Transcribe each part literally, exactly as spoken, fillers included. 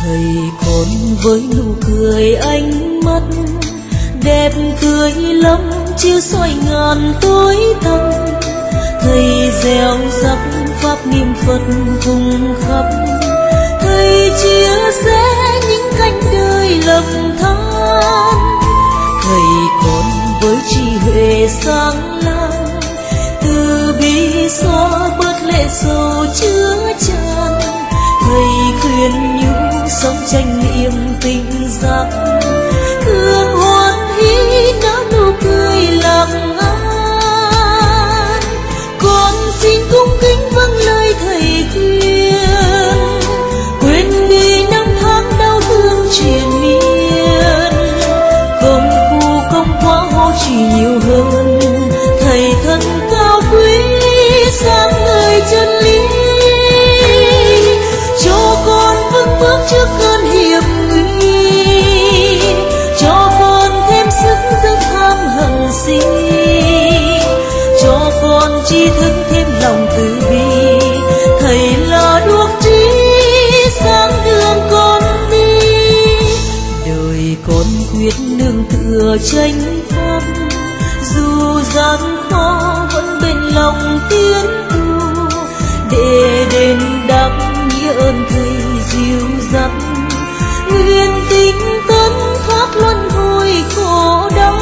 Thầy con với nụ cười ánh mắt đẹp tươi lắm chiếu soi ngàn tối tăm. Thầy gieo rắc pháp niệm Phật vùng khắp, thầy chia sẻ những cánh đời lầm than. Thầy con với trí huệ sáng láng, từ bi xóa bớt lệ sầu chứa chan. Thầy khuyên nhủ sống chánh niệm tình giác, thương hoan hỷ nở nụ cười lạc an. Con xin cung kính vâng lời thầy khuyên, quên đi năm tháng đau thương triền miên. Công phu công quá hô chỉ nhiều hơn, thầy thân cao quý sáng người chân lý. Cho con vững bước trước cơn hiểm nguy, cho con thêm sức dâng tham hận si, cho con tri thức thêm lòng từ bi. Thầy là đuốc trí sáng đường con đi, đời con quyết nương tựa chánh pháp. Dù gian khó vẫn bên lòng tiến tu, để đền đáp nghĩa ơn thầy dìu dắt. Nguyện tinh tấn thoát luân hồi khổ đau.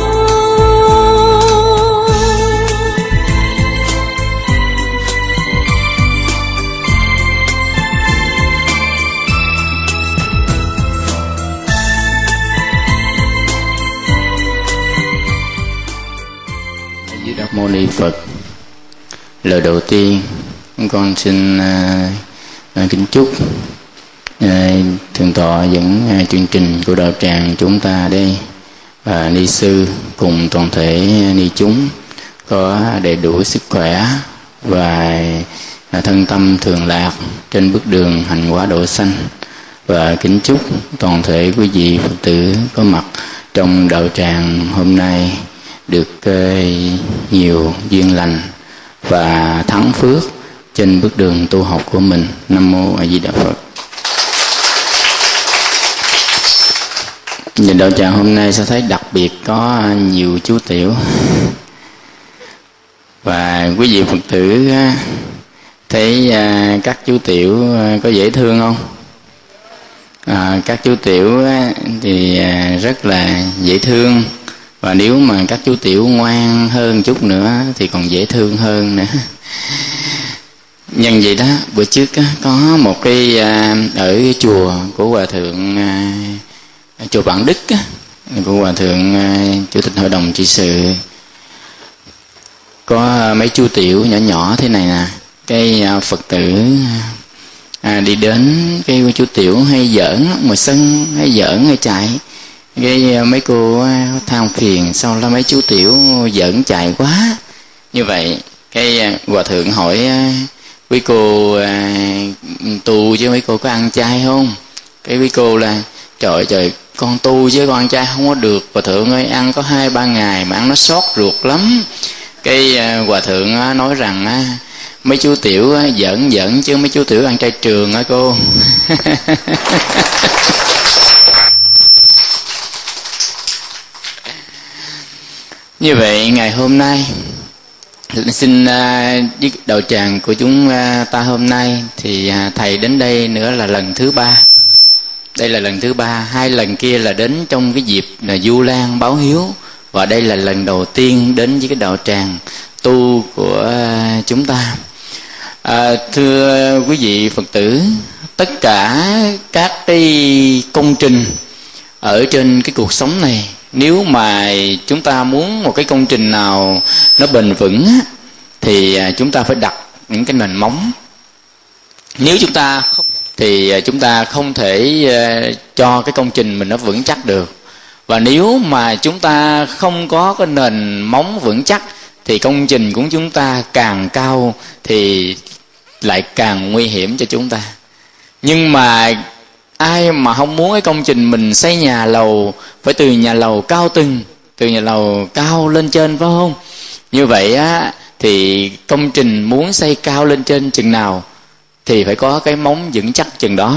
Di Đà Mâu Ni Phật. Lời đầu tiên con xin uh, kính chúc uh, thượng tọa dẫn uh, chương trình của đạo tràng chúng ta đây, và ni sư cùng toàn thể ni chúng có đầy đủ sức khỏe và uh, thân tâm thường lạc trên bước đường hành hóa độ sanh. Và kính chúc toàn thể quý vị Phật tử có mặt trong đạo tràng hôm nay được uh, nhiều duyên lành và thắng phước trên bước đường tu học của mình. Nam mô A Di Đà Phật. Nhìn đạo tràng hôm nay sẽ thấy đặc biệt có nhiều chú tiểu, và quý vị Phật tử thấy các chú tiểu có dễ thương không? À, các chú tiểu thì rất là dễ thương, và nếu mà các chú tiểu ngoan hơn chút nữa thì còn dễ thương hơn nữa. Nhân vậy đó, bữa trước có một cái ở chùa của Hòa Thượng, chùa Vạn Đức của Hòa Thượng Chủ tịch Hội đồng trị sự, có mấy chú tiểu nhỏ nhỏ thế này nè. Cái Phật tử à, đi đến cái chú tiểu hay giỡn mà sân, hay giỡn hay chạy. Cái mấy cô than phiền sao là mấy chú tiểu giỡn chạy quá như vậy. Cái Hòa Thượng hỏi quý cô à, tu chứ mấy cô có ăn chay không? Cái quý cô là trời trời con tu chứ con ăn chay không có được Hòa Thượng ơi, ăn có hai ba ngày mà ăn nó xót ruột lắm. Cái à, Hòa Thượng á, nói rằng á, mấy chú tiểu á, giỡn giỡn chứ mấy chú tiểu ăn chay trường á cô. Như vậy ngày hôm nay xin uh, đạo tràng của chúng uh, ta hôm nay thì uh, thầy đến đây nữa là lần thứ ba. Đây là lần thứ ba, hai lần kia là đến trong cái dịp là Du Lan báo hiếu, và đây là lần đầu tiên đến với cái đạo tràng tu của uh, chúng ta. Uh, thưa quý vị Phật tử, tất cả các cái công trình ở trên cái cuộc sống này, nếu mà chúng ta muốn một cái công trình nào nó bền vững thì chúng ta phải đặt những cái nền móng. Nếu chúng ta không thì chúng ta không thể cho cái công trình mình nó vững chắc được. Và nếu mà chúng ta không có cái nền móng vững chắc thì công trình của chúng ta càng cao thì lại càng nguy hiểm cho chúng ta. Nhưng mà ai mà không muốn cái công trình mình xây nhà lầu phải từ nhà lầu cao tầng, từ nhà lầu cao lên trên, phải không? Như vậy á thì công trình muốn xây cao lên trên chừng nào thì phải có cái móng vững chắc chừng đó.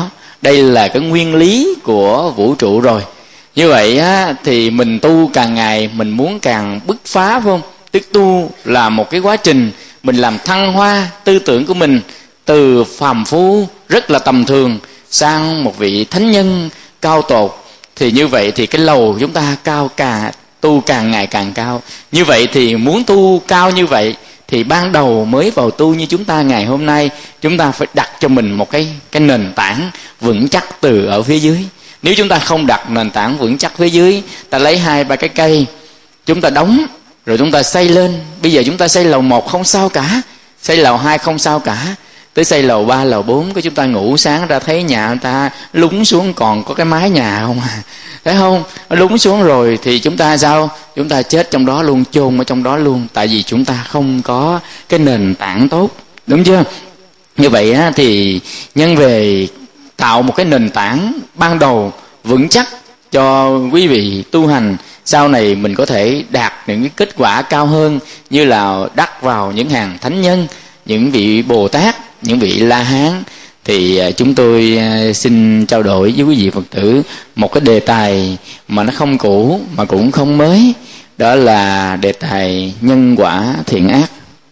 Đây là cái nguyên lý của vũ trụ rồi. Như vậy á, thì mình tu càng ngày mình muốn càng bứt phá, phải không? Tức tu là một cái quá trình mình làm thăng hoa tư tưởng của mình từ phàm phu rất là tầm thường sang một vị thánh nhân cao tột. Thì như vậy thì cái lầu chúng ta cao, càng tu càng ngày càng cao. Như vậy thì muốn tu cao như vậy thì ban đầu mới vào tu như chúng ta ngày hôm nay, chúng ta phải đặt cho mình một cái cái nền tảng vững chắc từ ở phía dưới. Nếu chúng ta không đặt nền tảng vững chắc phía dưới, ta lấy hai ba cái cây chúng ta đóng rồi chúng ta xây lên. Bây giờ chúng ta xây lầu một không sao cả, xây lầu hai không sao cả, tới xây lầu ba lầu bốn cái chúng ta ngủ sáng ra thấy nhà người ta lún xuống còn có cái mái nhà không à, thấy không? Lún xuống rồi thì chúng ta sao? Chúng ta chết trong đó luôn, chôn ở trong đó luôn, tại vì chúng ta không có cái nền tảng tốt, đúng chưa? Như vậy á, thì nhân về tạo một cái nền tảng ban đầu vững chắc cho quý vị tu hành, sau này mình có thể đạt những cái kết quả cao hơn, như là đắc vào những hàng thánh nhân, những vị Bồ Tát, những vị La Hán. Thì chúng tôi xin trao đổi với quý vị Phật tử một cái đề tài mà nó không cũ mà cũng không mới, đó là đề tài nhân quả thiện ác.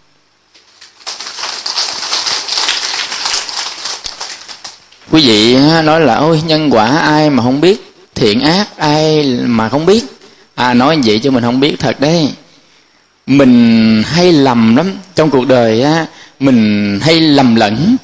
Quý vị nói là ôi nhân quả ai mà không biết, thiện ác ai mà không biết. À, nói vậy chứ mình không biết thật đấy. Mình hay lầm lắm trong cuộc đời á, mình hay lầm lẫn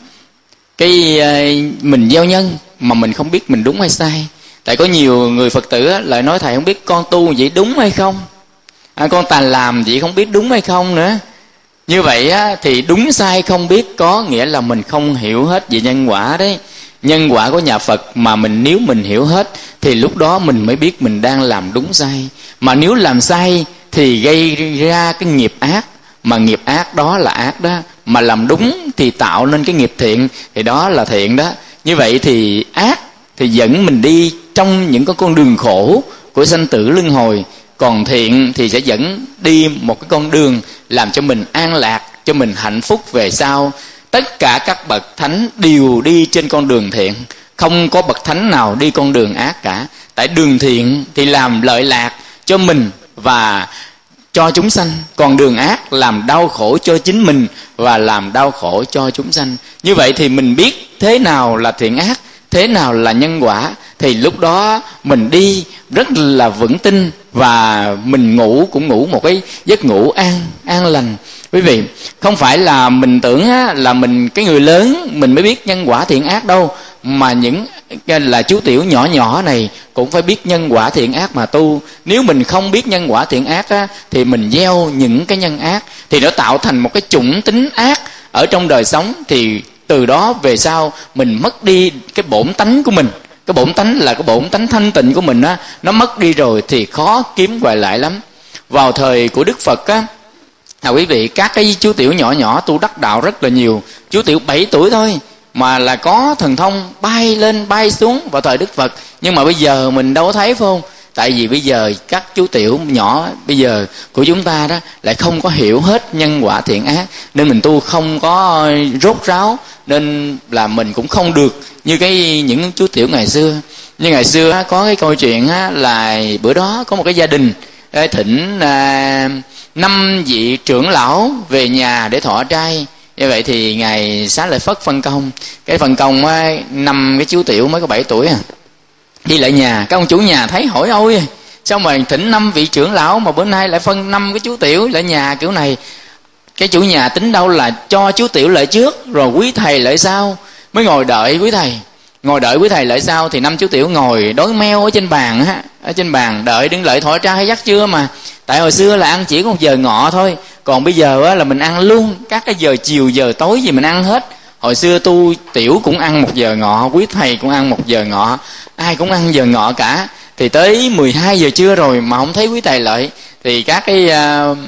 cái mình gieo nhân mà mình không biết mình đúng hay sai. Tại có nhiều người Phật tử á, lại nói thầy không biết con tu vậy đúng hay không, à, con tàn làm vậy không biết đúng hay không nữa. Như vậy á, thì đúng sai không biết có nghĩa là mình không hiểu hết về nhân quả đấy. Nhân quả của nhà Phật mà mình nếu mình hiểu hết thì lúc đó mình mới biết mình đang làm đúng sai. Mà nếu làm sai thì gây ra cái nghiệp ác, mà nghiệp ác đó là ác đó. Mà làm đúng thì tạo nên cái nghiệp thiện, thì đó là thiện đó. Như vậy thì ác thì dẫn mình đi trong những cái con đường khổ của sanh tử luân hồi, còn thiện thì sẽ dẫn đi một cái con đường làm cho mình an lạc, cho mình hạnh phúc về sau. Tất cả các bậc thánh đều đi trên con đường thiện, không có bậc thánh nào đi con đường ác cả. Tại đường thiện thì làm lợi lạc cho mình và cho chúng sanh, còn đường ác làm đau khổ cho chính mình và làm đau khổ cho chúng sanh. Như vậy thì mình biết thế nào là thiện ác, thế nào là nhân quả, thì lúc đó mình đi rất là vững tin và mình ngủ cũng ngủ một cái giấc ngủ an an lành. Quý vị, không phải là mình tưởng á, là mình cái người lớn mình mới biết nhân quả thiện ác đâu, mà những là chú tiểu nhỏ nhỏ này cũng phải biết nhân quả thiện ác mà tu. Nếu mình không biết nhân quả thiện ác á, thì mình gieo những cái nhân ác thì nó tạo thành một cái chủng tính ác ở trong đời sống, thì từ đó về sau mình mất đi cái bổn tánh của mình. Cái bổn tánh là cái bổn tánh thanh tịnh của mình á, nó mất đi rồi thì khó kiếm quay lại lắm. Vào thời của Đức Phật á, à, quý vị, các cái chú tiểu nhỏ nhỏ tu đắc đạo rất là nhiều. Chú tiểu bảy tuổi thôi mà là có thần thông bay lên bay xuống vào thời Đức Phật. Nhưng mà bây giờ mình đâu có thấy, phải không? Tại vì bây giờ các chú tiểu nhỏ bây giờ của chúng ta đó lại không có hiểu hết nhân quả thiện ác, nên mình tu không có rốt ráo, nên là mình cũng không được như cái những chú tiểu ngày xưa. Như ngày xưa có cái câu chuyện là bữa đó có một cái gia đình thỉnh à, năm vị trưởng lão về nhà để thọ trai. Như vậy thì ngài Xá Lợi Phất phân công, cái phân công năm cái chú tiểu mới có bảy tuổi à, đi lại nhà. Các ông chủ nhà thấy hỏi ôi sao mà thỉnh năm vị trưởng lão mà bữa nay lại phân năm cái chú tiểu lại nhà kiểu này. Cái chủ nhà tính đâu là cho chú tiểu lại trước rồi quý thầy lại sau, mới ngồi đợi quý thầy, ngồi đợi quý thầy lại sau. Thì năm chú tiểu ngồi đối meo ở trên bàn á, ở trên bàn đợi đứng lợi thọ trai hay dắt chưa mà. Tại hồi xưa là ăn chỉ có một giờ ngọ thôi, còn bây giờ á, là mình ăn luôn các cái giờ chiều giờ tối gì mình ăn hết. Hồi xưa tu tiểu cũng ăn một giờ ngọ, quý thầy cũng ăn một giờ ngọ, ai cũng ăn giờ ngọ cả. Thì tới mười hai giờ trưa rồi mà không thấy quý thầy lại, thì các cái uh,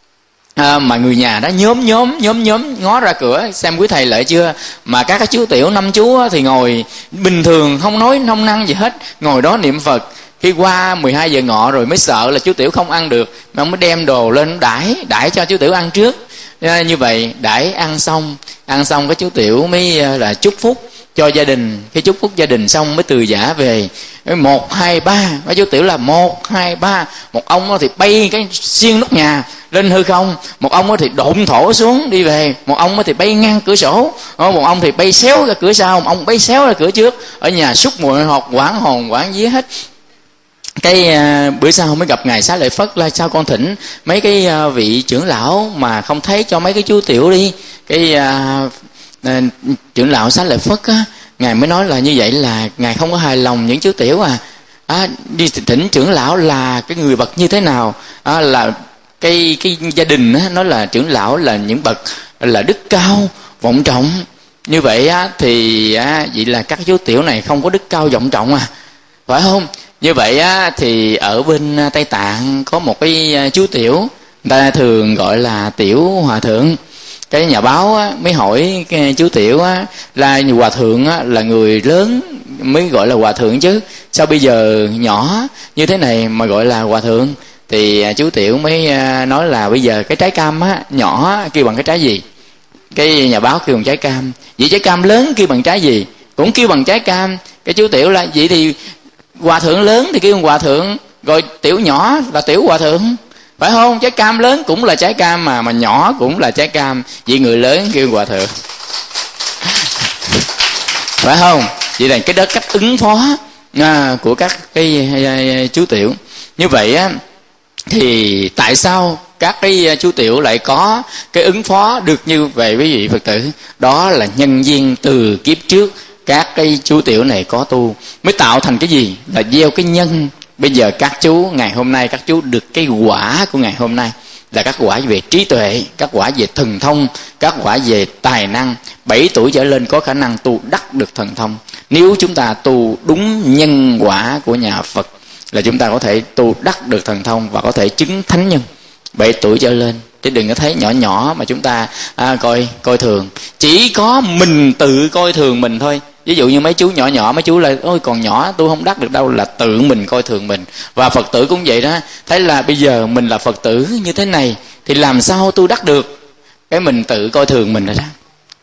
À, mà người nhà đó nhóm nhóm nhóm nhóm ngó ra cửa xem quý thầy lại chưa. Mà các cái chú tiểu năm chú thì ngồi bình thường, không nói không năng gì hết, ngồi đó niệm Phật. Khi qua mười hai giờ ngọ rồi mới sợ là chú tiểu không ăn được, mà ông mới đem đồ lên đãi đãi cho chú tiểu ăn trước. À, như vậy đãi ăn xong ăn xong cái chú tiểu mới là chúc phúc cho gia đình, cái chúc phúc gia đình xong mới từ giã về. Một hai ba, mấy chú tiểu là một hai ba. Một ông thì bay cái xiên nóc nhà lên hư không, một ông thì độn thổ xuống đi về, một ông thì bay ngang cửa sổ, một ông thì bay xéo ra cửa sau, một ông bay xéo ra cửa trước. Ở nhà xúc mùi hột, quảng hồn quảng vía hết. Cái uh, bữa sau mới gặp ngài Xá Lợi Phất là sao con thỉnh mấy cái uh, vị trưởng lão mà không thấy cho mấy cái chú tiểu đi. Cái uh, uh, trưởng lão Xá Lợi Phất á, ngài mới nói là như vậy là ngài không có hài lòng những chú tiểu à, à đi thỉnh trưởng lão là cái người bậc như thế nào, à, là cái cái gia đình á, nói là trưởng lão là những bậc là đức cao vọng trọng. Như vậy á thì á, vậy là các chú tiểu này không có đức cao vọng trọng à, phải không? Như vậy á thì ở bên Tây Tạng có một cái chú tiểu, người ta thường gọi là tiểu hòa thượng. Cái nhà báo á, mới hỏi cái chú tiểu á, là hòa thượng á, là người lớn mới gọi là hòa thượng chứ, sao bây giờ nhỏ như thế này mà gọi là hòa thượng? Thì chú tiểu mới nói là bây giờ cái trái cam á, nhỏ kêu bằng cái trái gì? Cái nhà báo kêu bằng trái cam. Vậy trái cam lớn kêu bằng trái gì? Cũng kêu bằng trái cam. Cái chú tiểu là vậy thì hòa thượng lớn thì kêu bằng hòa thượng, rồi tiểu nhỏ là tiểu hòa thượng, phải không? Trái cam lớn cũng là trái cam mà mà nhỏ cũng là trái cam, vậy người lớn kêu hòa thượng, phải không? Vậy là cái đó cách ứng phó à, của các cái à, chú tiểu. Như vậy á thì tại sao các cái chú tiểu lại có cái ứng phó được như vậy quý vị Phật tử? Đó là nhân duyên từ kiếp trước các cái chú tiểu này có tu mới tạo thành cái gì? Là gieo cái nhân. Bây giờ các chú ngày hôm nay các chú được cái quả của ngày hôm nay là các quả về trí tuệ, các quả về thần thông, các quả về tài năng. Bảy tuổi trở lên có khả năng tu đắc được thần thông. Nếu chúng ta tu đúng nhân quả của nhà Phật là chúng ta có thể tu đắc được thần thông và có thể chứng thánh nhân. Bảy tuổi trở lên, chứ đừng có thấy nhỏ nhỏ mà chúng ta à, coi coi thường. Chỉ có mình tự coi thường mình thôi. Ví dụ như mấy chú nhỏ nhỏ, mấy chú là ôi còn nhỏ tôi không đắc được đâu, là tự mình coi thường mình. Và Phật tử cũng vậy đó, thấy là bây giờ mình là Phật tử như thế này thì làm sao tôi đắc được? Cái mình tự coi thường mình rồi đó.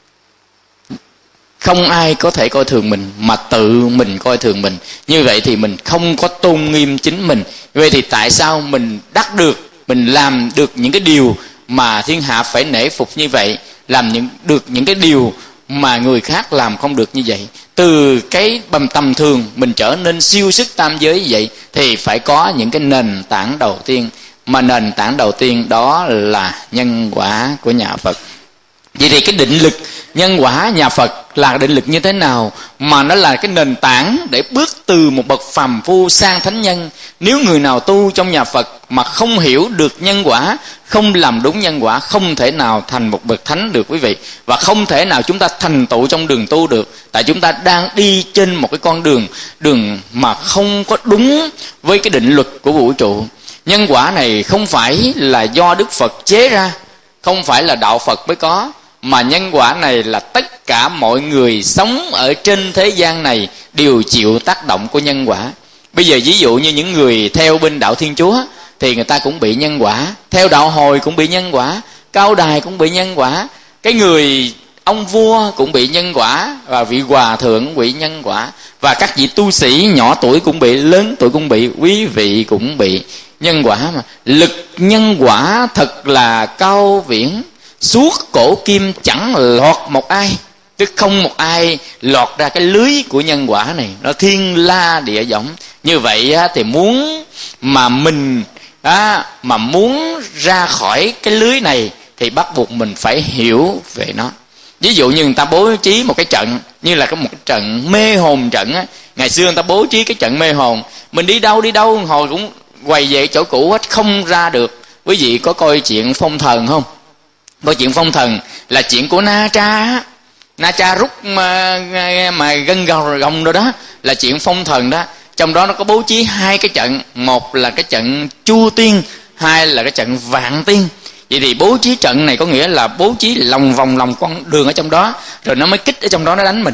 Không ai có thể coi thường mình mà tự mình coi thường mình. Như vậy thì mình không có tôn nghiêm chính mình. Vậy thì tại sao mình đắc được, mình làm được những cái điều mà thiên hạ phải nể phục như vậy, làm những được những cái điều mà người khác làm không được như vậy? Từ cái bầm tầm thường mình trở nên siêu sức tam giới như vậy thì phải có những cái nền tảng đầu tiên. Mà nền tảng đầu tiên đó là nhân quả của nhà Phật. Vậy thì cái định lực nhân quả nhà Phật là định lực như thế nào mà nó là cái nền tảng để bước từ một bậc phàm phu sang thánh nhân? Nếu người nào tu trong nhà Phật mà không hiểu được nhân quả, không làm đúng nhân quả, không thể nào thành một bậc thánh được quý vị. Và không thể nào chúng ta thành tựu trong đường tu được. Tại chúng ta đang đi trên một cái con đường Đường mà không có đúng với cái định luật của vũ trụ. Nhân quả này không phải là do Đức Phật chế ra, không phải là đạo Phật mới có, mà nhân quả này là tất cả mọi người sống ở trên thế gian này đều chịu tác động của nhân quả. Bây giờ ví dụ như những người theo bên đạo Thiên Chúa thì người ta cũng bị nhân quả, theo đạo Hồi cũng bị nhân quả, Cao Đài cũng bị nhân quả, cái người ông vua cũng bị nhân quả, và vị hòa thượng cũng bị nhân quả, và các vị tu sĩ nhỏ tuổi cũng bị, lớn tuổi cũng bị, quý vị cũng bị nhân quả. Mà lực nhân quả thật là cao viễn, suốt cổ kim chẳng lọt một ai, tức không một ai lọt ra cái lưới của nhân quả này, nó thiên la địa võng. Như vậy á, thì muốn mà mình á, mà muốn ra khỏi cái lưới này thì bắt buộc mình phải hiểu về nó. Ví dụ như người ta bố trí một cái trận như là có một cái trận mê hồn trận á. Ngày xưa người ta bố trí cái trận mê hồn, mình đi đâu đi đâu hồi cũng quay về chỗ cũ hết, không ra được. Quý vị có coi chuyện Phong Thần không? Coi chuyện Phong Thần là chuyện của Na Tra. Na Tra rút mà, mà gân gầu gồng rồi đó, là chuyện Phong Thần đó. Trong đó nó có bố trí hai cái trận, một là cái trận Chu Tiên, hai là cái trận Vạn Tiên. Vậy thì bố trí trận này có nghĩa là bố trí lòng vòng lòng con đường ở trong đó, rồi nó mới kích ở trong đó nó đánh mình.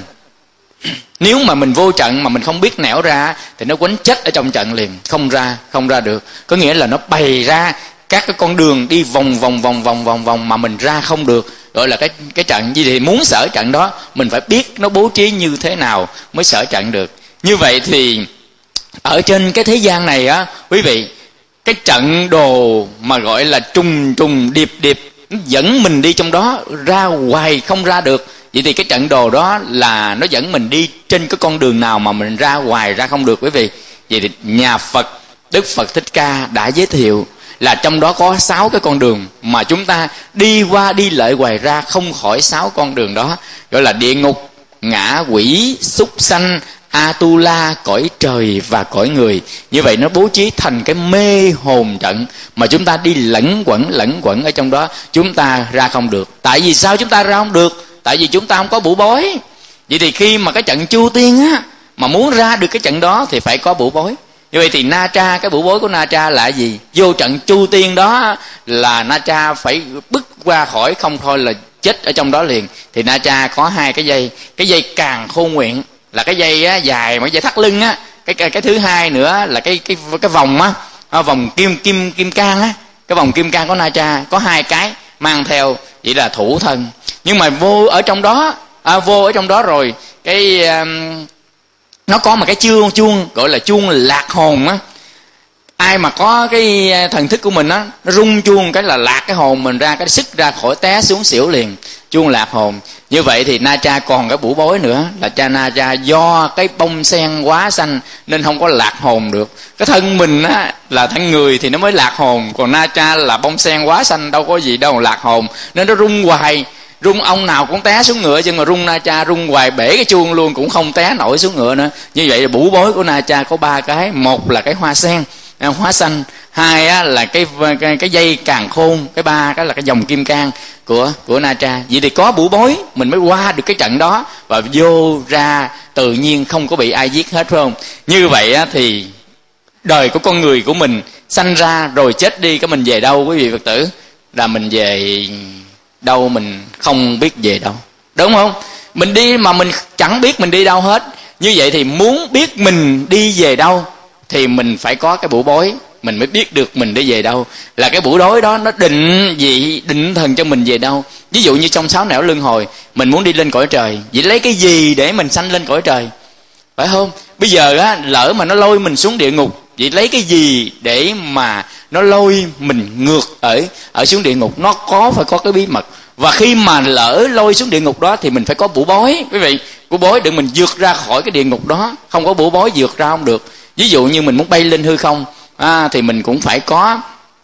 Nếu mà mình vô trận mà mình không biết nẻo ra thì nó quánh chết ở trong trận liền, không ra không ra được. Có nghĩa là nó bày ra các cái con đường đi vòng vòng vòng vòng vòng vòng mà mình ra không được. gọi là cái cái trận gì. Thì muốn sở trận đó mình phải biết nó bố trí như thế nào mới sở trận được. Như vậy thì ở trên cái thế gian này á quý vị, cái trận đồ mà gọi là trùng trùng điệp điệp dẫn mình đi trong đó, ra hoài không ra được. Vậy thì cái trận đồ đó là nó dẫn mình đi trên cái con đường nào mà mình ra hoài ra không được quý vị. Vậy thì nhà Phật, Đức Phật Thích Ca đã giới thiệu là trong đó có sáu cái con đường mà chúng ta đi qua đi lại hoài ra không khỏi sáu con đường đó, gọi là địa ngục, ngã quỷ, súc sanh, Atula, cõi trời và cõi người. Như vậy nó bố trí thành cái mê hồn trận mà chúng ta đi lẫn quẩn lẫn quẩn ở trong đó, chúng ta ra không được. Tại vì sao chúng ta ra không được? Tại vì chúng ta không có bủa bối. Vậy thì khi mà cái trận Chu Tiên á, mà muốn ra được cái trận đó thì phải có bủa bối. Như vậy thì Na Tra, cái bủa bối của Na Tra là gì? Vô trận Chu Tiên đó là Na Tra phải bước qua khỏi, không thôi là chết ở trong đó liền. Thì Na Tra có hai cái dây, cái dây Càn Khôn Nguyện là cái dây á, dài mà dây thắt lưng á, cái, cái cái thứ hai nữa là cái cái cái vòng á, vòng kim kim kim cang á, cái vòng kim cang của Na Tra có hai cái mang theo, vậy là thủ thân. Nhưng mà vô ở trong đó, à, vô ở trong đó rồi cái um, nó có một cái chuông chuông gọi là chuông lạc hồn á. Ai mà có cái thần thức của mình á, nó rung chuông cái là lạc cái hồn mình ra, cái sức ra khỏi té xuống xỉu liền. Chuông lạc hồn. Như vậy thì Na Tra còn cái bủa bối nữa là cha Na Tra do cái bông sen quá xanh nên không có lạc hồn được. Cái thân mình á là thân người thì nó mới lạc hồn, còn Na Tra là bông sen quá xanh đâu có gì đâu lạc hồn, nên nó rung hoài. Rung ông nào cũng té xuống ngựa, chứ mà rung Na Tra rung hoài bể cái chuông luôn cũng không té nổi xuống ngựa nữa. Như vậy là bủa bối của Na Tra có ba cái. Một là cái hoa sen hóa xanh, hai á, là cái, cái cái dây Càn Khôn, cái ba cái là cái dòng kim cang của của Na Tra. Vậy thì có bủa bối mình mới qua được cái trận đó và vô ra tự nhiên không có bị ai giết hết, phải không? Như vậy á, thì đời của con người của mình sanh ra rồi chết đi, cái mình về đâu quý vị Phật tử? Là mình về đâu mình không biết về đâu, đúng không? Mình đi mà mình chẳng biết mình đi đâu hết. Như vậy thì muốn biết mình đi về đâu thì mình phải có cái bủa bối, mình mới biết được mình đi về đâu. Là cái bủa bối đó nó định vị, định thần cho mình về đâu. Ví dụ như trong sáu nẻo luân hồi, mình muốn đi lên cõi trời, vậy lấy cái gì để mình sanh lên cõi trời, phải không? Bây giờ á, lỡ mà nó lôi mình xuống địa ngục, vậy lấy cái gì để mà nó lôi mình ngược ở ở xuống địa ngục? Nó có phải có cái bí mật. Và khi mà lỡ lôi xuống địa ngục đó thì mình phải có bủa bối quý vị, bủa bối để mình vượt ra khỏi cái địa ngục đó. Không có bủa bối vượt ra không được. Ví dụ như mình muốn bay lên hư không à, thì mình cũng phải có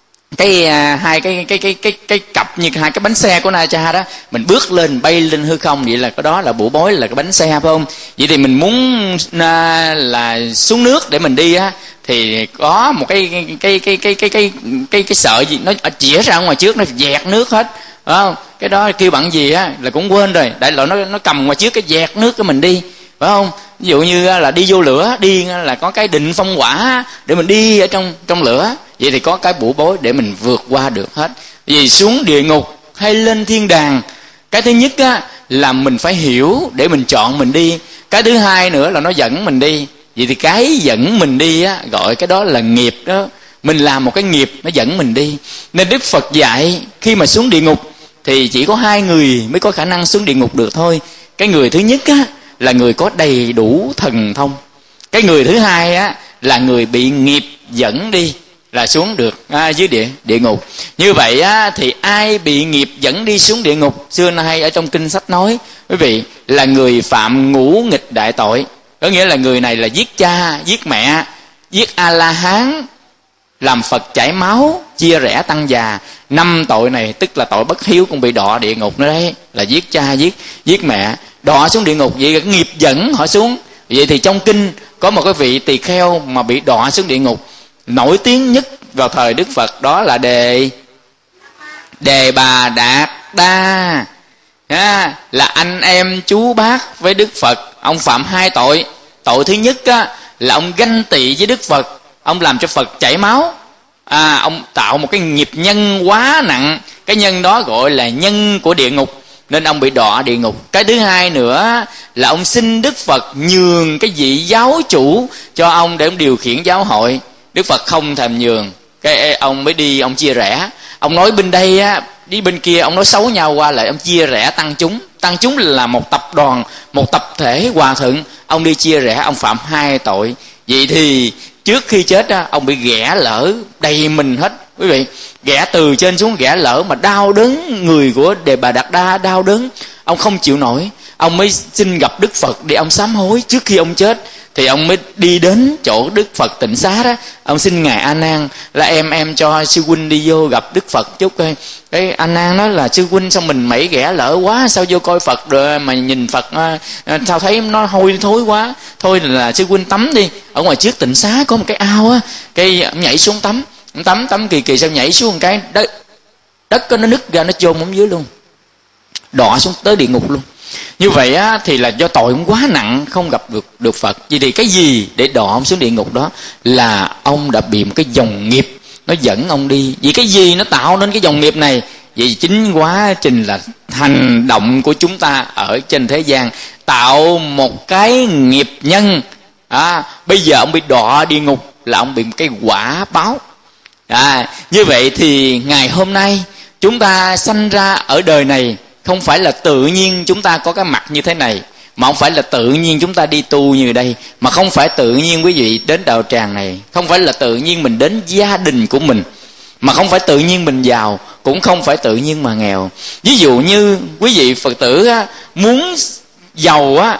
cái à, hai cái cái cái cái cái cặp như hai cái bánh xe của Na Tra đó, mình bước lên bay lên hư không, vậy là cái đó là bủa bối, là cái bánh xe, phải không? Vậy thì mình muốn à, là xuống nước để mình đi á, thì có một cái cái cái cái cái cái cái cái, cái sợi gì nó chĩa ra ngoài trước, nó dẹt nước hết, phải không? Cái đó kêu bằng gì á là cũng quên rồi, đại loại nó nó cầm ngoài trước cái dẹt nước của mình đi, phải không? Ví dụ như là đi vô lửa, đi là có cái định phong hỏa để mình đi ở trong trong lửa. Vậy thì có cái bủa bối để mình vượt qua được hết. Vì xuống địa ngục hay lên thiên đàng, cái thứ nhất á, là mình phải hiểu để mình chọn mình đi. Cái thứ hai nữa là nó dẫn mình đi. Vậy thì cái dẫn mình đi á, gọi cái đó là nghiệp đó. Mình làm một cái nghiệp nó dẫn mình đi. Nên Đức Phật dạy khi mà xuống địa ngục thì chỉ có hai người mới có khả năng xuống địa ngục được thôi. Cái người thứ nhất á, là người có đầy đủ thần thông. Cái người thứ hai á, là người bị nghiệp dẫn đi là xuống được à, dưới địa địa ngục. Như vậy á, thì ai bị nghiệp dẫn đi xuống địa ngục, xưa nay ở trong kinh sách nói quý vị, là người phạm ngũ nghịch đại tội. Có nghĩa là người này là giết cha, giết mẹ, giết A-la-hán, làm Phật chảy máu, chia rẽ tăng già. Năm tội này tức là tội bất hiếu cũng bị đọa địa ngục nữa đấy. Là giết cha, giết giết mẹ, đọa xuống địa ngục. Vậy cái nghiệp dẫn họ xuống. Vậy thì trong kinh có một cái vị tỳ kheo mà bị đọa xuống địa ngục nổi tiếng nhất vào thời Đức Phật, đó là Đề Đề Bà Đạt Đa à, là anh em chú bác với Đức Phật. Ông phạm hai tội. Tội thứ nhất á, là ông ganh tị với Đức Phật, ông làm cho Phật chảy máu à, ông tạo một cái nghiệp nhân quá nặng. Cái nhân đó gọi là nhân của địa ngục, nên ông bị đọa địa ngục. Cái thứ hai nữa là ông xin Đức Phật nhường cái vị giáo chủ cho ông để ông điều khiển giáo hội. Đức Phật không thèm nhường, cái ông mới đi ông chia rẽ. Ông nói bên đây á, đi bên kia ông nói xấu nhau qua lại, ông chia rẽ tăng chúng. Tăng chúng là một tập đoàn, một tập thể hòa thượng, ông đi chia rẽ, ông phạm hai tội. Vậy thì trước khi chết á, ông bị ghẻ lỡ đầy mình hết quý vị, ghẻ từ trên xuống, ghẻ lỡ mà đau đớn, người của Đề Bà Đạt Đa đau đớn, ông không chịu nổi. Ông mới xin gặp Đức Phật để ông sám hối. Trước khi ông chết thì ông mới đi đến chỗ Đức Phật Tịnh Xá đó, ông xin ngài A Nan là em em cho sư huynh đi vô gặp Đức Phật chút coi. Cái A Nan nói là sư huynh sao mình mẩy ghẻ lỡ quá, sao vô coi Phật rồi mà nhìn Phật sao thấy nó hôi thối quá, thôi là sư huynh tắm đi. Ở ngoài trước Tịnh Xá có một cái ao á, cái ông nhảy xuống tắm, ông tắm tắm kỳ kỳ sao nhảy xuống một cái đất đất có nó nứt ra, nó chôn xuống dưới luôn, đọa xuống tới địa ngục luôn. Như vậy á, thì là do tội ông quá nặng, không gặp được được Phật. Vì thì cái gì để đọa ông xuống địa ngục đó? Là ông đã bị một cái dòng nghiệp nó dẫn ông đi. Vì cái gì nó tạo nên cái dòng nghiệp này? Vì chính quá trình là hành động của chúng ta ở trên thế gian tạo một cái nghiệp nhân. À, bây giờ ông bị đọa địa ngục là ông bị một cái quả báo. À, như vậy thì ngày hôm nay chúng ta sanh ra ở đời này không phải là tự nhiên chúng ta có cái mặt như thế này, mà không phải là tự nhiên chúng ta đi tu như đây, mà không phải tự nhiên quý vị đến đạo tràng này, không phải là tự nhiên mình đến gia đình của mình, mà không phải tự nhiên mình giàu, cũng không phải tự nhiên mà nghèo. Ví dụ như quý vị Phật tử á, muốn giàu á,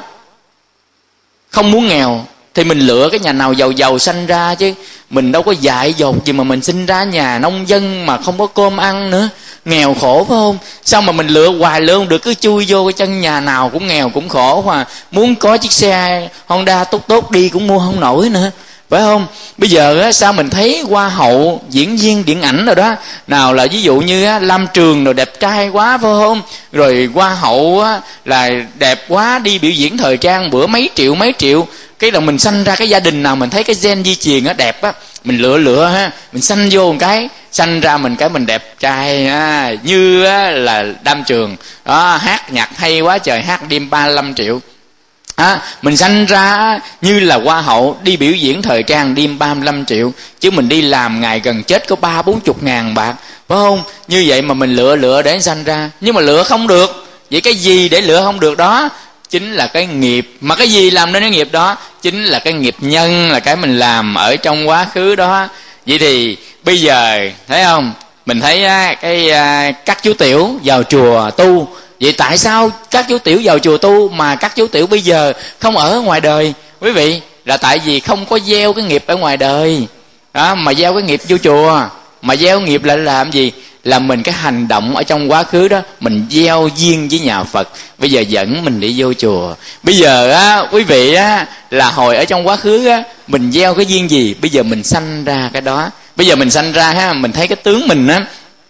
không muốn nghèo, thì mình lựa cái nhà nào giàu giàu sanh ra chứ. Mình đâu có dại dột gì mà mình sinh ra nhà nông dân mà không có cơm ăn nữa, nghèo khổ phải không? Sao mà mình lựa hoài lựa không được, cứ chui vô cái chân nhà nào cũng nghèo cũng khổ mà. Muốn có chiếc xe Honda tốt tốt đi cũng mua không nổi nữa, phải không? Bây giờ á, sao mình thấy hoa hậu diễn viên điện ảnh rồi đó, nào là ví dụ như á, Lam Trường rồi đẹp trai quá phải không? Rồi hoa hậu á, là đẹp quá, đi biểu diễn thời trang bữa mấy triệu mấy triệu. Cái là mình sanh ra cái gia đình nào mình thấy cái gen di truyền á đẹp á, mình lựa lựa ha, mình sanh vô một cái, sanh ra mình cái mình đẹp trai á, như á, là Đam Trường đó, hát nhạc hay quá trời, hát đêm ba mươi lăm triệu. À, mình sanh ra như là hoa hậu, đi biểu diễn thời trang đêm ba mươi lăm triệu, chứ mình đi làm ngày gần chết có ba bốn chục ngàn bạc, phải không? Như vậy mà mình lựa lựa để sanh ra, nhưng mà lựa không được. Vậy cái gì để lựa không được đó? Chính là cái nghiệp. Mà cái gì làm nên cái nghiệp đó? Chính là cái nghiệp nhân, là cái mình làm ở trong quá khứ đó. Vậy thì bây giờ thấy không, mình thấy cái các chú tiểu vào chùa tu. Vậy tại sao các chú tiểu vào chùa tu mà các chú tiểu bây giờ không ở ngoài đời? Quý vị, là tại vì không có gieo cái nghiệp ở ngoài đời đó, mà gieo cái nghiệp vô chùa. Mà gieo nghiệp là làm gì? Là mình cái hành động ở trong quá khứ đó mình gieo duyên với nhà Phật, bây giờ dẫn mình đi vô chùa. Bây giờ á quý vị á, là hồi ở trong quá khứ á, mình gieo cái duyên gì, bây giờ mình sanh ra cái đó. Bây giờ mình sanh ra ha, mình thấy cái tướng mình á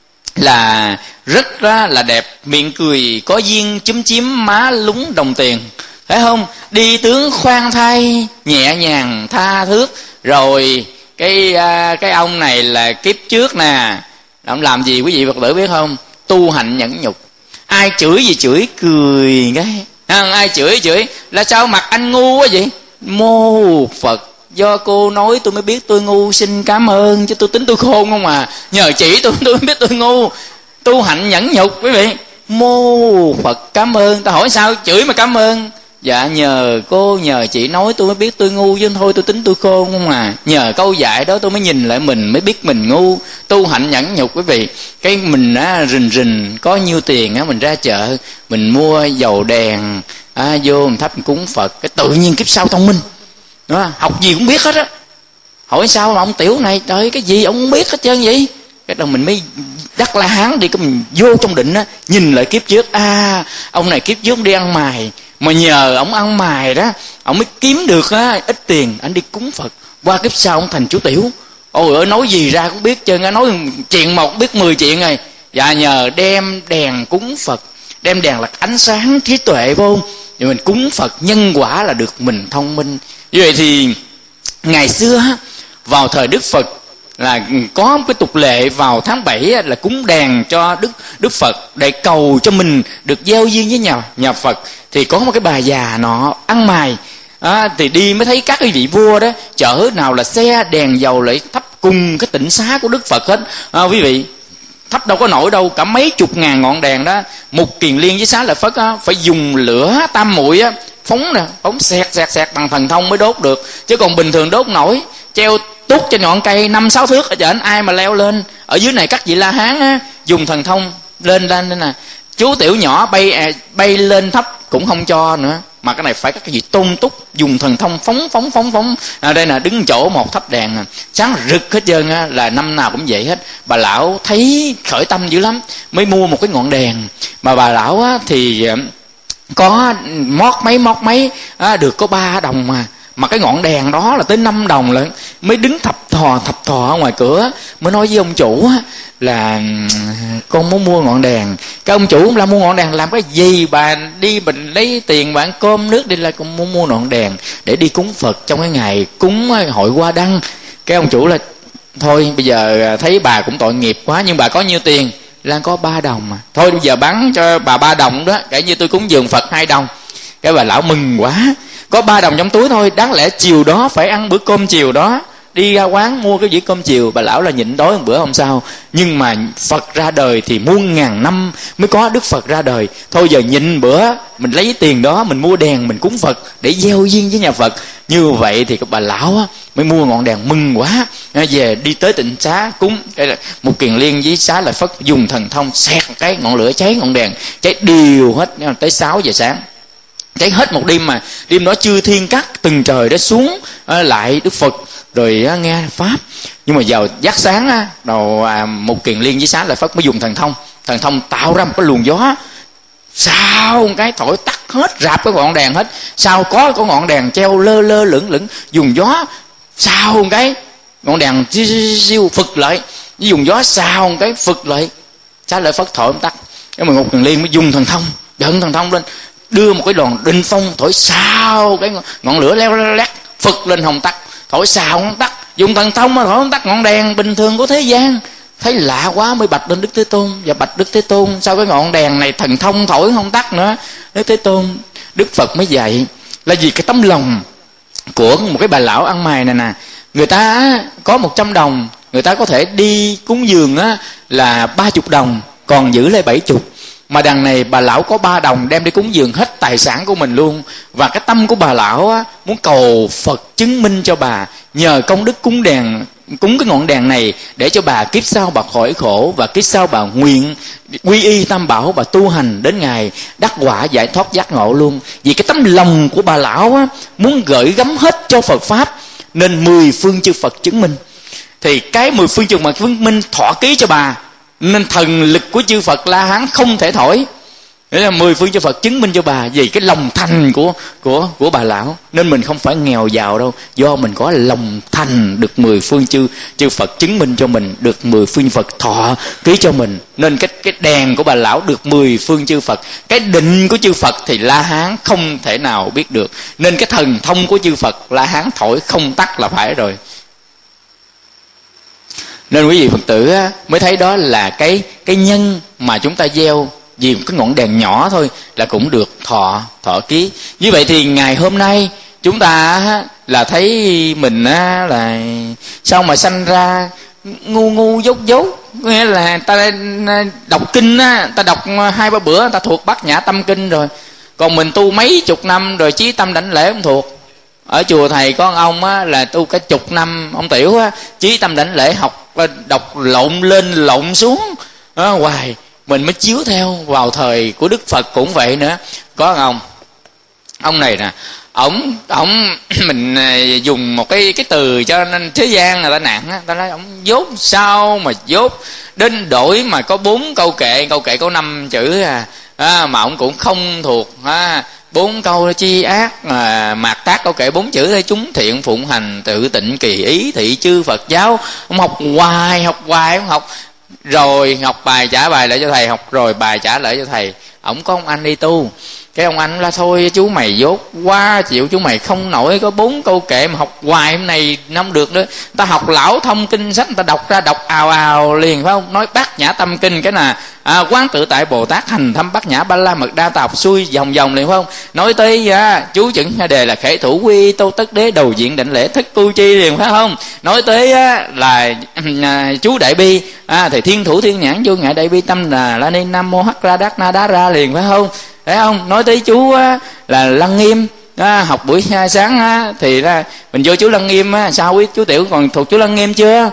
là rất á, là đẹp, miệng cười có duyên chúm chím, má lúng đồng tiền, phải không? Đi tướng khoan thai, nhẹ nhàng tha thước. Rồi cái cái ông này là kiếp trước nè, ông làm gì quý vị Phật tử biết không? Tu hành nhẫn nhục. Ai chửi gì chửi cười cái, ai chửi chửi là sao mặt anh ngu quá vậy? Mô Phật, do cô nói tôi mới biết tôi ngu, xin cảm ơn, chứ tôi tính tôi khôn không à. Nhờ chỉ tôi tôi mới biết tôi ngu. Tu hành nhẫn nhục quý vị. Mô Phật cảm ơn. Ta hỏi sao chửi mà cảm ơn? Dạ nhờ cô, nhờ chị nói tôi mới biết tôi ngu, chứ thôi tôi tính tôi khôn không à. Nhờ câu dạy đó tôi mới nhìn lại mình mới biết mình ngu. Tu hạnh nhẫn nhục quý vị. Cái mình á rình rình có nhiêu tiền á, mình ra chợ mình mua dầu đèn à, vô mình thắp cúng Phật, cái tự nhiên kiếp sau thông minh đó, học gì cũng biết hết á. Hỏi sao mà ông tiểu này trời cái gì ông cũng biết hết trơn vậy? Cái đầu mình mới đắc La Hán đi, cái mình vô trong định á, nhìn lại kiếp trước, à ông này kiếp trước đi ăn mày, mà nhờ ông ăn mày đó ông mới kiếm được á ít tiền, anh đi cúng Phật, qua kiếp sau ông thành chú tiểu. Ôi ơi, nói gì ra cũng biết trơn, nói chuyện một biết mười chuyện rồi. Dạ nhờ đem đèn cúng Phật, đem đèn là ánh sáng trí tuệ phải không? Rồi mình cúng Phật nhân quả là được mình thông minh. Như vậy thì ngày xưa vào thời Đức Phật là có một cái tục lệ vào tháng bảy là cúng đèn cho Đức Đức Phật để cầu cho mình được gieo duyên với nhà nhà Phật. Thì có một cái bà già nọ ăn mày à, thì đi mới thấy các cái vị vua đó chở nào là xe đèn dầu lại thắp cùng cái tịnh xá của Đức Phật hết. À, quý vị thắp đâu có nổi đâu, cả mấy chục ngàn ngọn đèn đó. Mục Kiền Liên với Xá Lợi Phất á, phải dùng lửa tam muội á, phóng nè, phóng xẹt xẹt xẹt bằng thần thông mới đốt được, chứ còn bình thường đốt nổi. Treo tút trên ngọn cây năm sáu thước ở trển, ai mà leo lên. Ở dưới này các vị La Hán á, dùng thần thông lên lên đây nè, chú tiểu nhỏ bay à, bay lên thấp cũng không cho nữa, mà cái này phải các cái gì tôn túc, dùng thần thông phóng phóng phóng phóng. À, đây là đứng chỗ một thắp đèn à, sáng rực hết trơn á, là năm nào cũng vậy hết. Bà lão thấy khởi tâm dữ lắm, mới mua một cái ngọn đèn. Mà bà lão á, thì có mót mấy mót mấy à, được có ba đồng mà mà cái ngọn đèn đó là tới năm đồng lận. Mới đứng thập thò thập thò ở ngoài cửa, mới nói với ông chủ á, là con muốn mua ngọn đèn. Cái ông chủ là mua ngọn đèn làm cái gì? Bà đi mình lấy tiền bạn cơm nước đi, là con muốn mua ngọn đèn để đi cúng Phật trong cái ngày cúng hội Hoa Đăng. Cái ông chủ là thôi bây giờ thấy bà cũng tội nghiệp quá, nhưng bà có nhiêu tiền? Lan có ba đồng mà, thôi bây giờ bán cho bà ba đồng đó, kể như tôi cúng dường Phật hai đồng. Cái bà lão mừng quá, có ba đồng trong túi thôi, đáng lẽ chiều đó phải ăn bữa cơm chiều đó, đi ra quán mua cái dĩa cơm chiều. Bà lão là nhịn đói một bữa không sao, nhưng mà Phật ra đời thì muôn ngàn năm mới có Đức Phật ra đời. Thôi giờ nhịn bữa, mình lấy tiền đó mình mua đèn mình cúng Phật để gieo duyên với nhà Phật. Như vậy thì bà lão á, mới mua ngọn đèn mừng quá, về đi tới Tịnh Xá cúng. Cái là Mục Kiền Liên với Xá Lợi Phất dùng thần thông xẹt cái ngọn lửa cháy ngọn đèn, cháy đều hết tới sáu giờ sáng, cháy hết một đêm. Mà đêm đó chư thiên cắt từng trời đó xuống à, lại Đức Phật rồi à, nghe pháp. Nhưng mà vào giấc sáng á, đầu à, Mục Kiền Liên với Xá Lợi Phất mới dùng thần thông, thần thông tạo ra một cái luồng gió, sao một cái thổi tắt hết rạp cái ngọn đèn hết. Sao có có ngọn đèn treo lơ lơ lửng lửng, dùng gió sao một cái ngọn đèn siêu phực lại, dùng gió sao một cái phực lại. Xá Lợi Phất thổi không tắt. Cái mà Mục Kiền Liên mới dùng thần thông, dẫn thần thông lên, đưa một cái đòn đinh phong thổi sao cái ngọn lửa leo lét phực lên không tắt, thổi sao không tắt. Dùng thần thông mà thổi không tắt ngọn đèn bình thường của thế gian. Thấy lạ quá mới bạch lên Đức Thế Tôn. Và bạch Đức Thế Tôn, sao cái ngọn đèn này thần thông thổi không tắt nữa? Đức Thế Tôn, Đức Phật mới dạy là vì cái tấm lòng của một cái bà lão ăn mày này nè. Người ta có một trăm đồng, người ta có thể đi cúng dường á là ba chục đồng, còn giữ lại bảy chục. Mà đằng này bà lão có ba đồng đem đi cúng dường hết tài sản của mình luôn. Và cái tâm của bà lão á, muốn cầu Phật chứng minh cho bà, nhờ công đức cúng đèn, cúng cái ngọn đèn này để cho bà kiếp sau bà khỏi khổ, và kiếp sau bà nguyện quy y tam bảo, bà tu hành đến ngày đắc quả giải thoát giác ngộ luôn. Vì cái tấm lòng của bà lão á, muốn gửi gắm hết cho Phật Pháp, nên mười phương chư Phật chứng minh. Thì cái mười phương chư Phật chứng minh thọ ký cho bà, nên thần lực của chư Phật La Hán không thể thổi. Đấy là mười phương chư Phật chứng minh cho bà vì cái lòng thành của của của bà lão. Nên mình không phải nghèo giàu đâu, do mình có lòng thành, được mười phương chư chư Phật chứng minh cho mình, được mười phương Phật thọ ký cho mình. Nên cái cái đèn của bà lão được mười phương chư Phật. Cái định của chư Phật thì La Hán không thể nào biết được. Nên cái thần thông của chư Phật La Hán thổi không tắt là phải rồi. Nên quý vị Phật tử á, mới thấy đó là cái cái nhân mà chúng ta gieo vì một cái ngọn đèn nhỏ thôi là cũng được thọ thọ ký. Như vậy thì ngày hôm nay chúng ta là thấy mình là sao mà sanh ra ngu ngu dốt dốt, nghĩa là ta đọc kinh á, ta đọc hai ba bữa ta thuộc Bát Nhã Tâm Kinh rồi, còn mình tu mấy chục năm rồi chí tâm đảnh lễ không thuộc. Ở chùa thầy có ông á, là tu cả chục năm, ông Tiểu á, chí tâm đảnh lễ học đọc lộn lên lộn xuống á, hoài mình mới chiếu theo. Vào thời của Đức Phật cũng vậy nữa. Có ông ông này nè, ổng ổng mình dùng một cái cái từ cho nên thế gian người ta nặng á, ta nói ổng dốt sao mà dốt đến đổi mà có bốn câu kệ, câu kệ có năm chữ à, à mà ổng cũng không thuộc à, bốn câu chi ác mà mạt tác câu kệ bốn chữ thế chúng thiện phụng hành tự tịnh kỳ ý thị chư Phật giáo. Ông học hoài học hoài ông học rồi học bài trả bài lại cho thầy, học rồi bài trả lại cho thầy. Ổng có ông anh đi tu, Cái ông anh là thôi chú mày dốt quá chịu, chú mày không nổi có bốn câu kệ mà học hoài hôm này năm được nữa. Ta học lão thông kinh sách, ta đọc ra đọc ào ào liền phải không? Nói bát nhã tâm kinh cái là à, quán tự tại Bồ Tát hành thâm bát nhã ba la mật đa tạp xuôi vòng vòng liền phải không? Nói tới à, chú chuẩn đề là khể thủ quy tô tất đế đầu diện định lễ thức cu chi liền phải không? Nói tới à, là à, chú đại bi à, thì thiên thủ thiên nhãn vô ngại đại bi tâm là la ni nam mô hắc ra đát na đá ra liền phải không? Thấy không? Nói tới chú á, là Lăng Nghiêm á, học buổi sáng á, thì ra mình vô chú Lăng Nghiêm á, sao quý chú Tiểu còn thuộc chú Lăng Nghiêm chưa?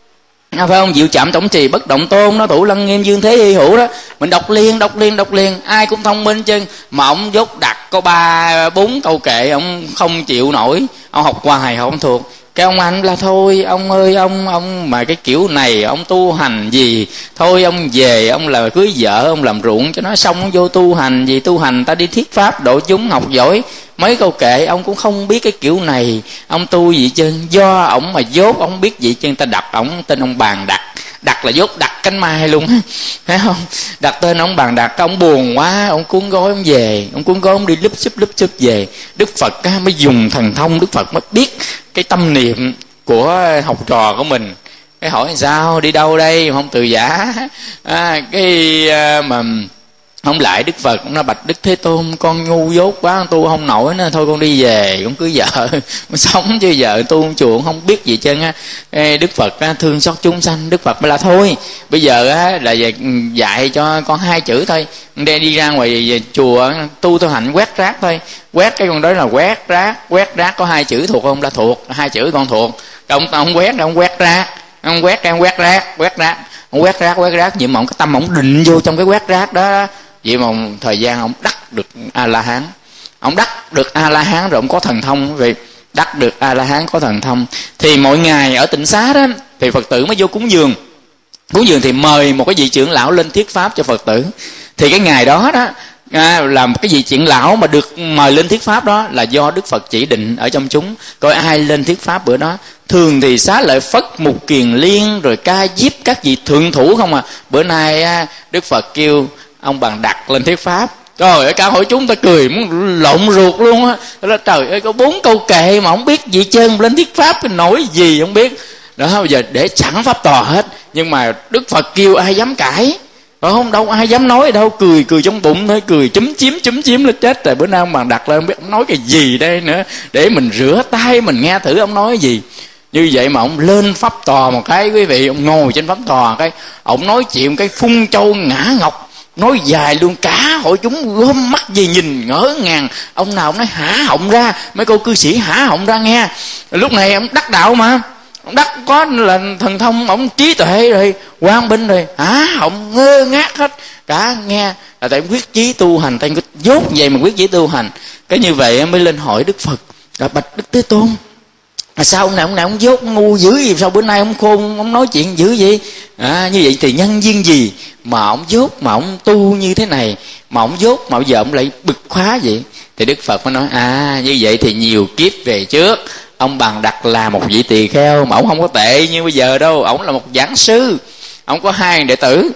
À, phải không? Diệu chạm tổng trì bất động tôn nó thủ Lăng Nghiêm dương thế hy hữu đó, mình đọc liền đọc liền đọc liền, ai cũng thông minh chứ. Mà ông dốt đặt có ba bốn câu kệ ông không chịu nổi, ông học hoài không thuộc. Cái ông anh là thôi ông ơi, ông ông mà cái kiểu này ông tu hành gì, thôi ông về ông là cưới vợ ông làm ruộng cho nó xong, ông vô tu hành gì, tu hành ta đi thuyết pháp độ chúng học giỏi. Mấy câu kệ ông cũng không biết cái kiểu này, ông tu gì chứ. Do ông mà dốt ông biết gì chứ, ta đặt ông tên ông Bàn Đặt. Đặt là dốt đặt cánh mai luôn, thấy không? Đặt tên ông Bàn Đặt, ông buồn quá, ông cuốn gói ông về, ông cuốn gói ông đi lúp xúp lúp xúp về. Đức Phật á, mới dùng thần thông, Đức Phật mới biết cái tâm niệm của học trò của mình. Cái hỏi sao đi đâu đây, không từ giả à, cái mà không lại Đức Phật cũng nói bạch Đức Thế Tôn, con ngu dốt quá tu không nổi nữa, thôi con đi về con cưới vợ sống chứ vợ tu chuộng không biết gì trơn á. Đức Phật á, thương xót chúng sanh, Đức Phật mới là thôi bây giờ á, là dạy cho con hai chữ thôi, để đi ra ngoài chùa tu tu hành quét rác thôi. Quét cái con đó là quét rác, quét rác có hai chữ thuộc không? Là thuộc, hai chữ con thuộc. Ông ông quét ông quét rác, ông quét ông quét rác, quét rác, ông quét rác quét rác, nhưng mà ông cái tâm ông định vô trong cái quét rác đó. Vậy mà thời gian ông đắc được A La Hán, ông đắc được A La Hán rồi ông có thần thông. Vì đắc được A La Hán có thần thông thì mỗi ngày ở tịnh xá đó thì Phật tử mới vô cúng dường. Cúng dường thì mời một cái vị trưởng lão lên thuyết pháp cho Phật tử. Thì cái ngày đó đó à, làm cái vị trưởng lão mà được mời lên thuyết pháp đó là do Đức Phật chỉ định ở trong chúng, coi ai lên thuyết pháp bữa đó. Thường thì Xá Lợi Phất, Mục Kiền Liên rồi Ca Diếp các vị thượng thủ không à. Bữa nay à, Đức Phật kêu ông Bàn Đặt lên thuyết pháp. Trời ơi, cả hội chúng ta cười muốn lộn ruột luôn á. Đó, trời ơi, có bốn câu kệ mà không biết gì trơn, lên thuyết pháp cái nổi gì không biết. Đó, bây giờ để sẵn pháp tòa hết. Nhưng mà Đức Phật kêu ai dám cãi, phải không? Đâu ai dám nói đâu, cười cười trong bụng thôi, cười chúm chím chúm chím là chết rồi. Bữa nay ông Bàn Đặt lên không biết ông nói cái gì đây nữa, để mình rửa tay mình nghe thử ông nói gì. Như vậy mà ông lên pháp tòa một cái, quý vị, ông ngồi trên pháp tòa cái, ông nói chuyện cái phun châu ngã ngọc, nói dài luôn, cả hội chúng gom mắt gì nhìn ngỡ ngàng. Ông nào ông nói hả họng ra, mấy cô cư sĩ hả họng ra nghe. Lúc này ông đắc đạo mà, ông đắc có là thần thông, ông trí tuệ rồi, quang minh rồi, hả họng ngơ ngác hết cả nghe. Là tại quyết chí tu hành, tại dốt vậy mà quyết chí tu hành. Cái như vậy mới lên hỏi Đức Phật là bạch Đức Thế Tôn, à, sao ông này ông này ông dốt ngu dữ gì, sao bữa nay ông khôn ông nói chuyện dữ vậy à, như vậy thì nhân duyên gì mà ông dốt mà ông tu như thế này, mà ông dốt mà giờ ông lại bực khóa vậy. Thì Đức Phật mới nói à, như vậy thì nhiều kiếp về trước ông Bàn Đặt là một vị tỳ kheo mà ông không có tệ như bây giờ đâu. Ông là một giảng sư, ông có hai đệ tử,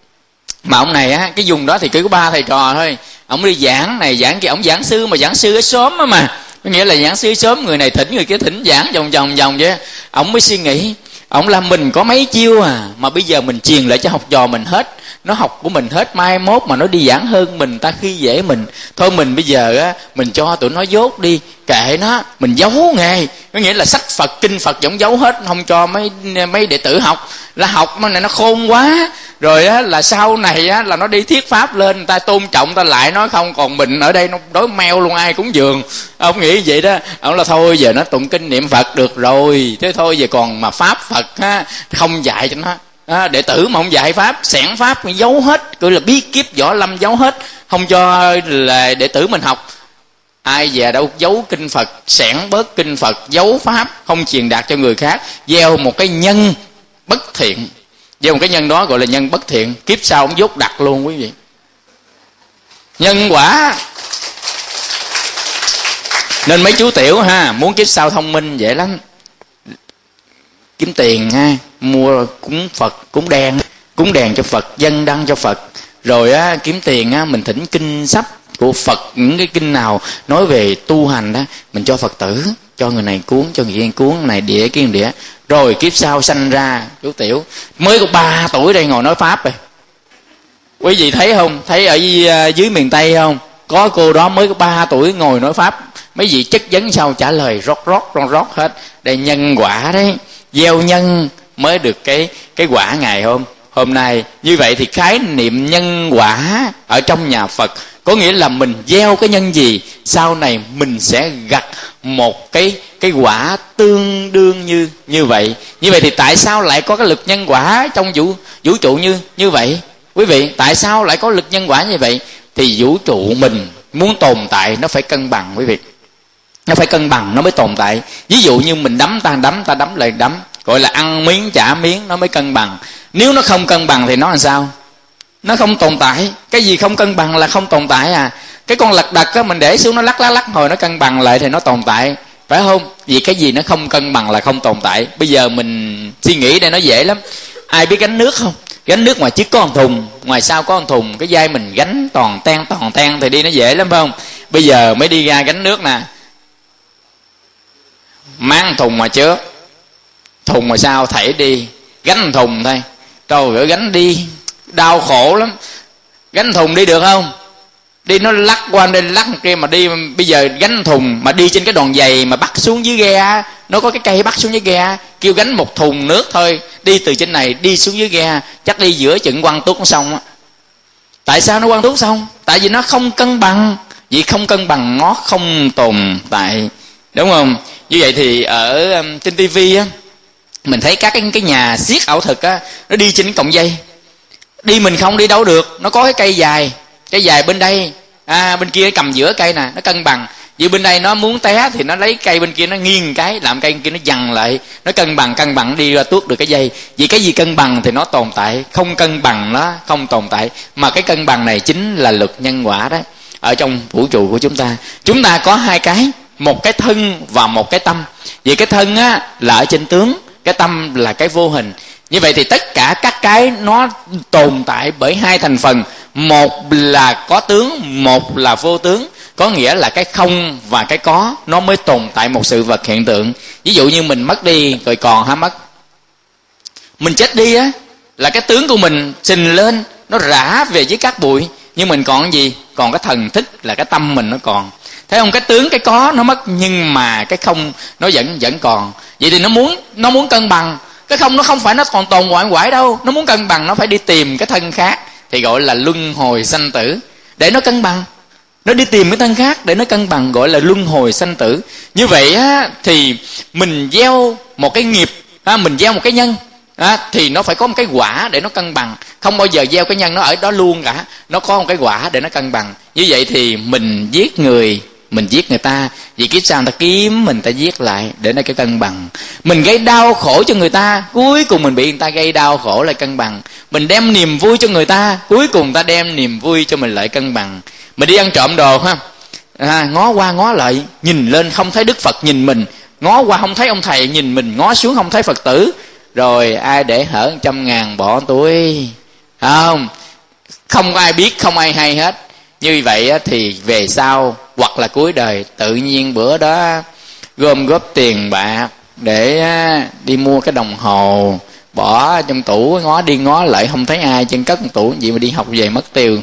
mà ông này á, cái vùng đó thì chỉ có ba thầy trò thôi. Ông đi giảng này giảng kia, ông giảng sư mà giảng sư ở xóm á mà, có nghĩa là giảng sư sớm, người này thỉnh người kia thỉnh, giảng vòng vòng vòng vậy. Ông mới suy nghĩ, ông làm mình có mấy chiêu à, mà bây giờ mình truyền lại cho học trò mình hết, nó học của mình hết, mai mốt mà nó đi giảng hơn mình, ta khi dễ mình. Thôi mình bây giờ á, mình cho tụi nó dốt đi, kệ nó, mình giấu nghề. Có nghĩa là sách Phật, kinh Phật giống giấu hết, không cho mấy mấy đệ tử học. Là học nó này nó khôn quá, rồi á là sau này á là nó đi thuyết pháp lên, người ta tôn trọng ta lại nói không, còn mình ở đây nó đối meo luôn, ai cúng dường. Ông nghĩ vậy đó. Ông là thôi giờ nó tụng kinh niệm Phật được rồi, thế thôi giờ còn mà pháp Phật á không dạy cho nó. À, đệ tử mà không dạy pháp, xẻn pháp giấu hết, gọi là bí kíp võ lâm giấu hết, không cho là đệ tử mình học. Ai về đâu giấu kinh Phật, xẻn bớt kinh Phật, giấu pháp, không truyền đạt cho người khác, gieo một cái nhân bất thiện. Gieo một cái nhân đó gọi là nhân bất thiện, kiếp sau ông dốt đặt luôn quý vị. Nhân quả. Nên mấy chú tiểu ha, muốn kiếp sau thông minh dễ lắm. Kiếm tiền ha, mua cúng Phật, cúng đèn, cúng đèn cho Phật, dân đăng cho Phật. Rồi á, kiếm tiền á, mình thỉnh kinh sách của Phật, những cái kinh nào nói về tu hành đó, mình cho Phật tử, cho người này cuốn, cho người kia cuốn, này đĩa kia đĩa. Rồi kiếp sau sanh ra chú Tiểu mới có ba tuổi đây ngồi nói pháp rồi. Quý vị thấy không? Thấy ở dưới, dưới miền Tây không? Có cô đó mới có ba tuổi ngồi nói pháp. Mấy vị chất vấn sau trả lời rót rót rót rót hết. Đây nhân quả đấy, gieo nhân mới được cái cái quả ngày hôm hôm nay. Như vậy thì khái niệm nhân quả ở trong nhà Phật có nghĩa là mình gieo cái nhân gì, sau này mình sẽ gặt một cái cái quả tương đương như như vậy. Như vậy thì tại sao lại có cái lực nhân quả trong vũ vũ trụ như như vậy? Quý vị, tại sao lại có lực nhân quả như vậy? Thì vũ trụ mình muốn tồn tại nó phải cân bằng quý vị. Nó phải cân bằng nó mới tồn tại. Ví dụ như mình đấm ta đấm, ta đấm lại đấm, gọi là ăn miếng trả miếng, nó mới cân bằng. Nếu nó không cân bằng thì nó làm sao? Nó không tồn tại. Cái gì không cân bằng là không tồn tại à. Cái con lật đật á, mình để xuống nó lắc lắc lắc hồi nó cân bằng lại thì nó tồn tại, phải không? Vì cái gì nó không cân bằng là không tồn tại. Bây giờ mình suy nghĩ đây nó dễ lắm. Ai biết gánh nước không? Gánh nước ngoài trước có một thùng, ngoài sau có một thùng, cái vai mình gánh toàn ten toàn ten thì đi nó dễ lắm phải không? Bây giờ mới đi ra gánh nước nè, mang thùng ngoài trước, thùng ngoài sau thảy đi, gánh thùng thôi. Trời ơi, gánh đi đau khổ lắm. Gánh thùng đi được không? Đi nó lắc qua đây lắc kia mà đi. Bây giờ gánh thùng mà đi trên cái đòn giày mà bắt xuống dưới ghe, nó có cái cây bắt xuống dưới ghe, kêu gánh một thùng nước thôi, đi từ trên này đi xuống dưới ghe, chắc đi giữa chừng quăng tuốt xong á. Tại sao nó quăng tuốt xong? Tại vì nó không cân bằng. Vì không cân bằng nó không tồn tại, đúng không? Như vậy thì ở um, trên tivi á, mình thấy các cái, cái nhà xiếc ảo thực á, nó đi trên cái cọng dây. Đi mình không đi đâu được, nó có cái cây dài, cây dài bên đây, à, bên kia cầm giữa cây nè, nó cân bằng. Vì bên đây nó muốn té thì nó lấy cây bên kia nó nghiêng cái, làm cây bên kia nó dằn lại, nó cân bằng, cân bằng đi ra tuốt được cái dây. Vì cái gì cân bằng thì nó tồn tại, không cân bằng nó không tồn tại. Mà cái cân bằng này chính là luật nhân quả đấy. Ở trong vũ trụ của chúng ta, chúng ta có hai cái, một cái thân và một cái tâm. Vì cái thân á là ở trên tướng, cái tâm là cái vô hình. Như vậy thì tất cả các cái nó tồn tại bởi hai thành phần, một là có tướng, một là vô tướng. Có nghĩa là cái không và cái có nó mới tồn tại một sự vật hiện tượng. Ví dụ như mình mất đi rồi còn hả mất. Mình chết đi á là cái tướng của mình sình lên, nó rã về dưới cát bụi, nhưng mình còn cái gì? Còn cái thần thức là cái tâm mình nó còn. Thấy không? Cái tướng cái có nó mất, nhưng mà cái không nó vẫn vẫn còn. Vậy thì nó muốn nó muốn cân bằng. Cái không nó không phải nó còn tồn ngoại ngoại đâu, nó muốn cân bằng nó phải đi tìm cái thân khác, thì gọi là luân hồi sanh tử, để nó cân bằng. Nó đi tìm cái thân khác để nó cân bằng, gọi là luân hồi sanh tử. Như vậy á, thì mình gieo một cái nghiệp, á, mình gieo một cái nhân, á, thì nó phải có một cái quả để nó cân bằng. Không bao giờ gieo cái nhân nó ở đó luôn cả, nó có một cái quả để nó cân bằng. Như vậy thì mình giết người, mình giết người ta, vì kiếp sau người ta kiếm mình ta giết lại để nó cái cân bằng. Mình gây đau khổ cho người ta, cuối cùng mình bị người ta gây đau khổ lại cân bằng. Mình đem niềm vui cho người ta, cuối cùng người ta đem niềm vui cho mình lại cân bằng. Mình đi ăn trộm đồ ha, à, ngó qua ngó lại, nhìn lên không thấy Đức Phật nhìn mình, ngó qua không thấy ông thầy nhìn mình, ngó xuống không thấy Phật tử, rồi ai để hở một trăm ngàn bỏ túi, không không có ai biết, không ai hay hết. Như vậy thì về sau hoặc là cuối đời tự nhiên bữa đó gom góp tiền bạc để đi mua cái đồng hồ, bỏ trong tủ, ngó đi ngó lại không thấy ai, chân cất tủ gì mà đi học về mất tiêu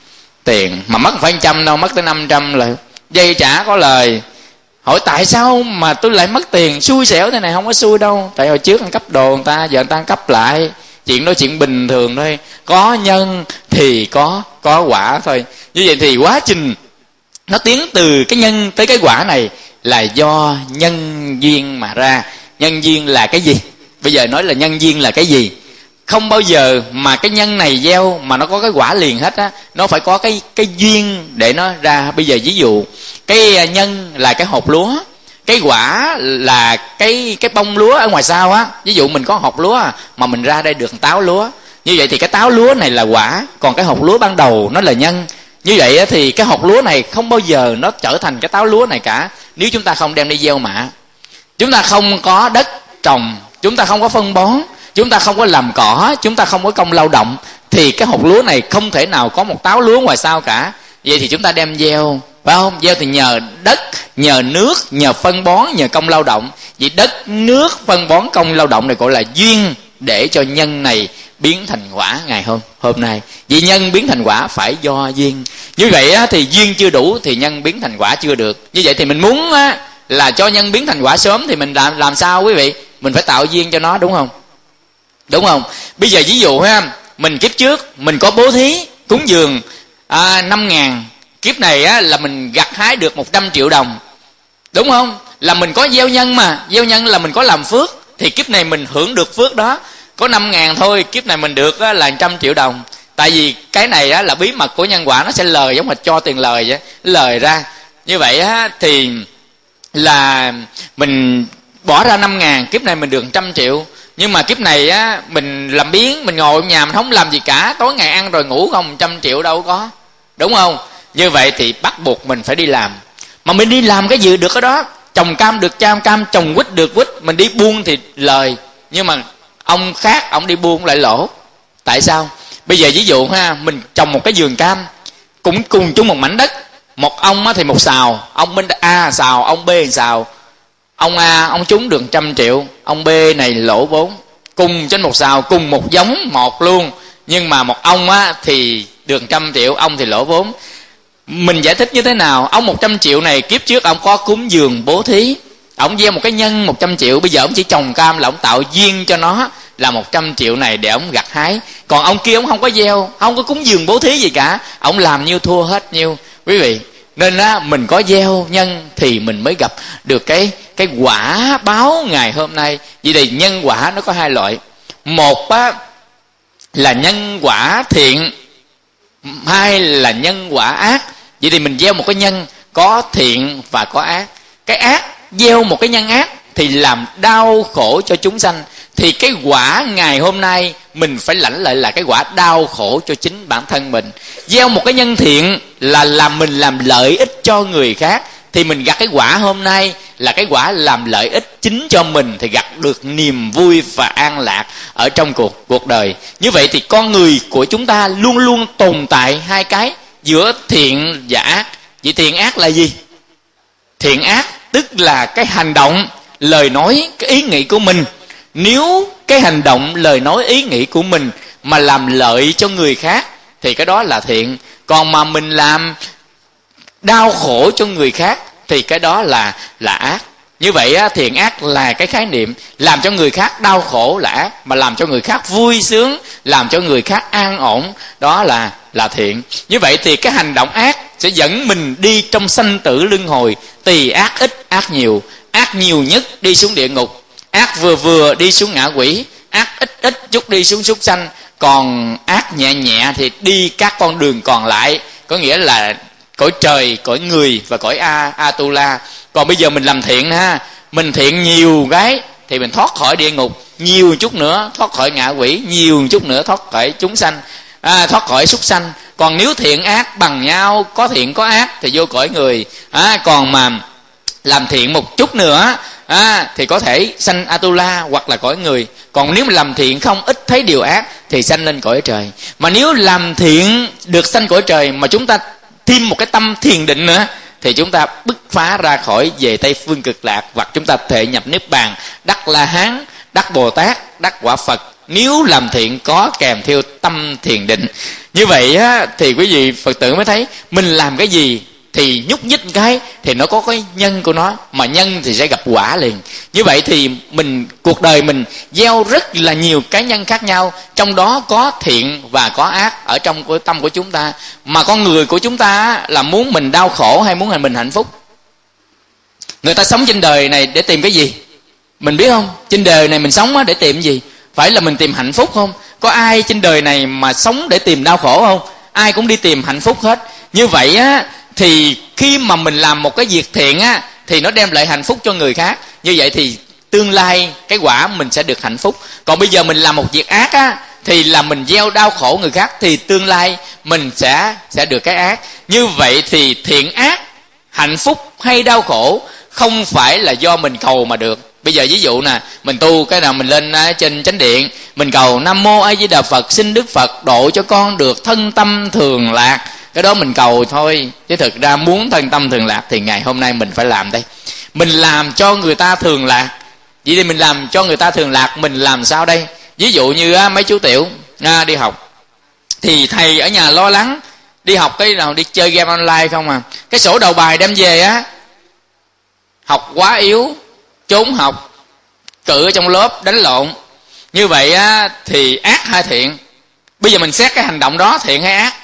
tiền. Mà mất phải trăm đâu, mất tới năm trăm là dây trả có lời. Hỏi tại sao mà tôi lại mất tiền, xui xẻo thế này? Không có xui đâu, tại hồi trước ăn cắp đồ người ta, giờ người ta ăn cắp lại, chuyện đó chuyện bình thường thôi. Có nhân thì có có quả thôi. Như vậy thì quá trình nó tiến từ cái nhân tới cái quả này là do nhân duyên mà ra. Nhân duyên là cái gì? Bây giờ nói là nhân duyên là cái gì? Không bao giờ mà cái nhân này gieo mà nó có cái quả liền hết á. Nó phải có cái cái duyên để nó ra. Bây giờ ví dụ cái nhân là cái hột lúa, cái quả là cái cái bông lúa ở ngoài sau á. Ví dụ mình có hột lúa mà mình ra đây được táo lúa, như vậy thì cái táo lúa này là quả, còn cái hột lúa ban đầu nó là nhân. Như vậy thì cái hột lúa này không bao giờ nó trở thành cái táo lúa này cả, nếu chúng ta không đem đi gieo mạ. Chúng ta không có đất trồng, chúng ta không có phân bón, chúng ta không có làm cỏ, chúng ta không có công lao động, thì cái hột lúa này không thể nào có một táo lúa ngoài sau cả. Vậy thì chúng ta đem gieo, phải không? Gieo thì nhờ đất, nhờ nước, nhờ phân bón, nhờ công lao động. Vậy đất, nước, phân bón, công lao động này gọi là duyên để cho nhân này biến thành quả ngày hôm hôm nay. Vì nhân biến thành quả phải do duyên. Như vậy á, thì duyên chưa đủ thì nhân biến thành quả chưa được. Như vậy thì mình muốn á, là cho nhân biến thành quả sớm thì mình làm làm sao quý vị? Mình phải tạo duyên cho nó, đúng không? Đúng không? Bây giờ ví dụ ha, mình kiếp trước mình có bố thí cúng dường à, năm ngàn, kiếp này á, là mình gặt hái được một trăm triệu đồng, đúng không? Là mình có gieo nhân mà, gieo nhân là mình có làm phước, thì kiếp này mình hưởng được phước đó. Có năm ngàn thôi, kiếp này mình được á, là một trăm triệu đồng. Tại vì cái này á, là bí mật của nhân quả, nó sẽ lời giống như cho tiền lời vậy, lời ra. Như vậy á, thì là mình bỏ ra năm ngàn, kiếp này mình được một trăm triệu. Nhưng mà kiếp này á, mình làm biếng, mình ngồi ở nhà mình không làm gì cả, tối ngày ăn rồi ngủ không, một trăm triệu đâu có, đúng không? Như vậy thì bắt buộc mình phải đi làm. Mà mình đi làm cái gì được cái đó? Trồng cam được cam, cam trồng quýt được quýt. Mình đi buôn thì lời, nhưng mà ông khác ông đi buôn lại lỗ. Tại sao? Bây giờ ví dụ ha, mình trồng một cái vườn cam cũng cùng chung một mảnh đất, một ông thì một sào, ông bên A sào, ông B sào. Ông A ông trúng được một trăm triệu, ông B này lỗ vốn. Cùng trên một sào, cùng một giống một luôn, nhưng mà một ông á thì được một trăm triệu, ông thì lỗ vốn. Mình giải thích như thế nào? Ông một trăm triệu này kiếp trước ông có cúng dường bố thí, ông gieo một cái nhân một trăm triệu, bây giờ ông chỉ trồng cam là ông tạo duyên cho nó là một trăm triệu này để ông gặt hái. Còn ông kia ông không có gieo, không có cúng dường bố thí gì cả, ông làm nhiêu thua hết nhiêu, quý vị. Nên á, mình có gieo nhân thì mình mới gặp được cái cái quả báo ngày hôm nay. Vì thì nhân quả nó có hai loại. Một á, là nhân quả thiện, hai là nhân quả ác. Vậy thì mình gieo một cái nhân có thiện và có ác. Cái ác, gieo một cái nhân ác thì làm đau khổ cho chúng sanh, thì cái quả ngày hôm nay mình phải lãnh lại là cái quả đau khổ cho chính bản thân mình. Gieo một cái nhân thiện là làm mình làm lợi ích cho người khác, thì mình gặt cái quả hôm nay là cái quả làm lợi ích chính cho mình, thì gặt được niềm vui và an lạc ở trong cuộc cuộc đời. Như vậy thì con người của chúng ta luôn luôn tồn tại hai cái giữa thiện và ác. Vậy thiện ác là gì? Thiện ác tức là cái hành động, lời nói, cái ý nghĩ của mình. Nếu cái hành động, lời nói, ý nghĩ của mình mà làm lợi cho người khác thì cái đó là thiện. Còn mà mình làm đau khổ cho người khác thì cái đó là là ác. Như vậy á, thiện ác là cái khái niệm làm cho người khác đau khổ là ác, mà làm cho người khác vui sướng, làm cho người khác an ổn, đó là là thiện. Như vậy thì cái hành động ác sẽ dẫn mình đi trong sanh tử luân hồi, tùy ác ít ác nhiều. Ác nhiều nhất đi xuống địa ngục, ác vừa vừa đi xuống ngạ quỷ, ác ít ít chút đi xuống súc sanh, còn ác nhẹ nhẹ thì đi các con đường còn lại, có nghĩa là cõi trời, cõi người và cõi A, Atula. Còn bây giờ mình làm thiện ha, mình thiện nhiều cái thì mình thoát khỏi địa ngục, nhiều chút nữa thoát khỏi ngạ quỷ, nhiều chút nữa thoát khỏi chúng sanh, à, thoát khỏi súc sanh. Còn nếu thiện ác bằng nhau, có thiện có ác thì vô cõi người, à, còn mà làm thiện một chút nữa à, thì có thể sanh Atula hoặc là cõi người. Còn nếu mà làm thiện không, ít thấy điều ác thì sanh lên cõi trời. Mà nếu làm thiện được sanh cõi trời mà chúng ta thêm một cái tâm thiền định nữa thì chúng ta bứt phá ra khỏi về Tây Phương Cực Lạc, hoặc chúng ta thể nhập Niết Bàn, đắc La Hán, đắc Bồ Tát, đắc quả Phật, nếu làm thiện có kèm theo tâm thiền định. Như vậy á, thì quý vị Phật tử mới thấy mình làm cái gì thì nhúc nhích cái thì nó có cái nhân của nó, mà nhân thì sẽ gặp quả liền. Như vậy thì mình cuộc đời mình gieo rất là nhiều cái nhân khác nhau, trong đó có thiện và có ác ở trong cái tâm của chúng ta. Mà con người của chúng ta là muốn mình đau khổ hay muốn mình hạnh phúc? Người ta sống trên đời này để tìm cái gì? Mình biết không? Trên đời này mình sống để tìm cái gì? Phải là mình tìm hạnh phúc không? Có ai trên đời này mà sống để tìm đau khổ không? Ai cũng đi tìm hạnh phúc hết. Như vậy á, thì khi mà mình làm một cái việc thiện á, thì nó đem lại hạnh phúc cho người khác. Như vậy thì tương lai cái quả mình sẽ được hạnh phúc. Còn bây giờ mình làm một việc ác á, thì là mình gieo đau khổ người khác, thì tương lai mình sẽ sẽ được cái ác. Như vậy thì thiện ác, hạnh phúc hay đau khổ không phải là do mình cầu mà được. Bây giờ ví dụ nè, mình tu cái nào mình lên trên chánh điện, mình cầu Nam Mô A Di Đà Phật, xin Đức Phật độ cho con được thân tâm thường lạc, cái đó mình cầu thôi, chứ thực ra muốn thân tâm thường lạc thì ngày hôm nay mình phải làm đây. Mình làm cho người ta thường lạc. Vậy thì mình làm cho người ta thường lạc, mình làm sao đây? Ví dụ như á, mấy chú tiểu à, đi học thì thầy ở nhà lo lắng, đi học cái nào đi chơi game online không à. Cái sổ đầu bài đem về á, học quá yếu, trốn học, cự ở trong lớp, đánh lộn. Như vậy á, thì ác hay thiện? Bây giờ mình xét cái hành động đó thiện hay ác?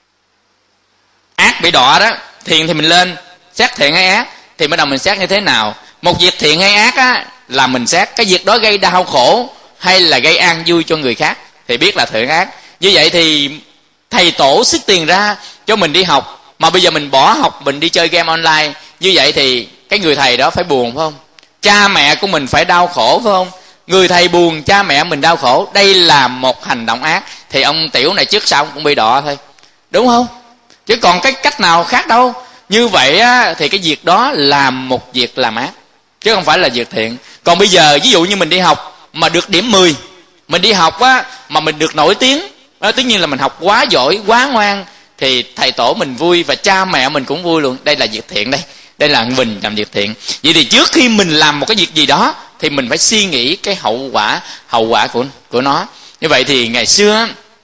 Ác bị đọa đó, thiện thì mình lên xét thiện hay ác. Thì bắt đầu mình xét như thế nào? Một việc thiện hay ác á, là mình xét cái việc đó gây đau khổ hay là gây an vui cho người khác thì biết là thiện ác. Như vậy thì thầy tổ sức tiền ra cho mình đi học, mà bây giờ mình bỏ học mình đi chơi game online, như vậy thì cái người thầy đó phải buồn phải không? Cha mẹ của mình phải đau khổ phải không? Người thầy buồn, cha mẹ mình đau khổ. Đây là một hành động ác. Thì ông tiểu này trước sau cũng bị đọa thôi, đúng không? Chứ còn cái cách nào khác đâu. Như vậy á, thì cái việc đó là một việc làm ác, chứ không phải là việc thiện. Còn bây giờ ví dụ như mình đi học mà được điểm mười, mình đi học á mà mình được nổi tiếng, à, tất nhiên là mình học quá giỏi, quá ngoan, thì thầy tổ mình vui và cha mẹ mình cũng vui luôn. Đây là việc thiện đây. Đây là mình làm việc thiện. Vậy thì trước khi mình làm một cái việc gì đó thì mình phải suy nghĩ cái hậu quả, hậu quả của của nó. Như vậy thì ngày xưa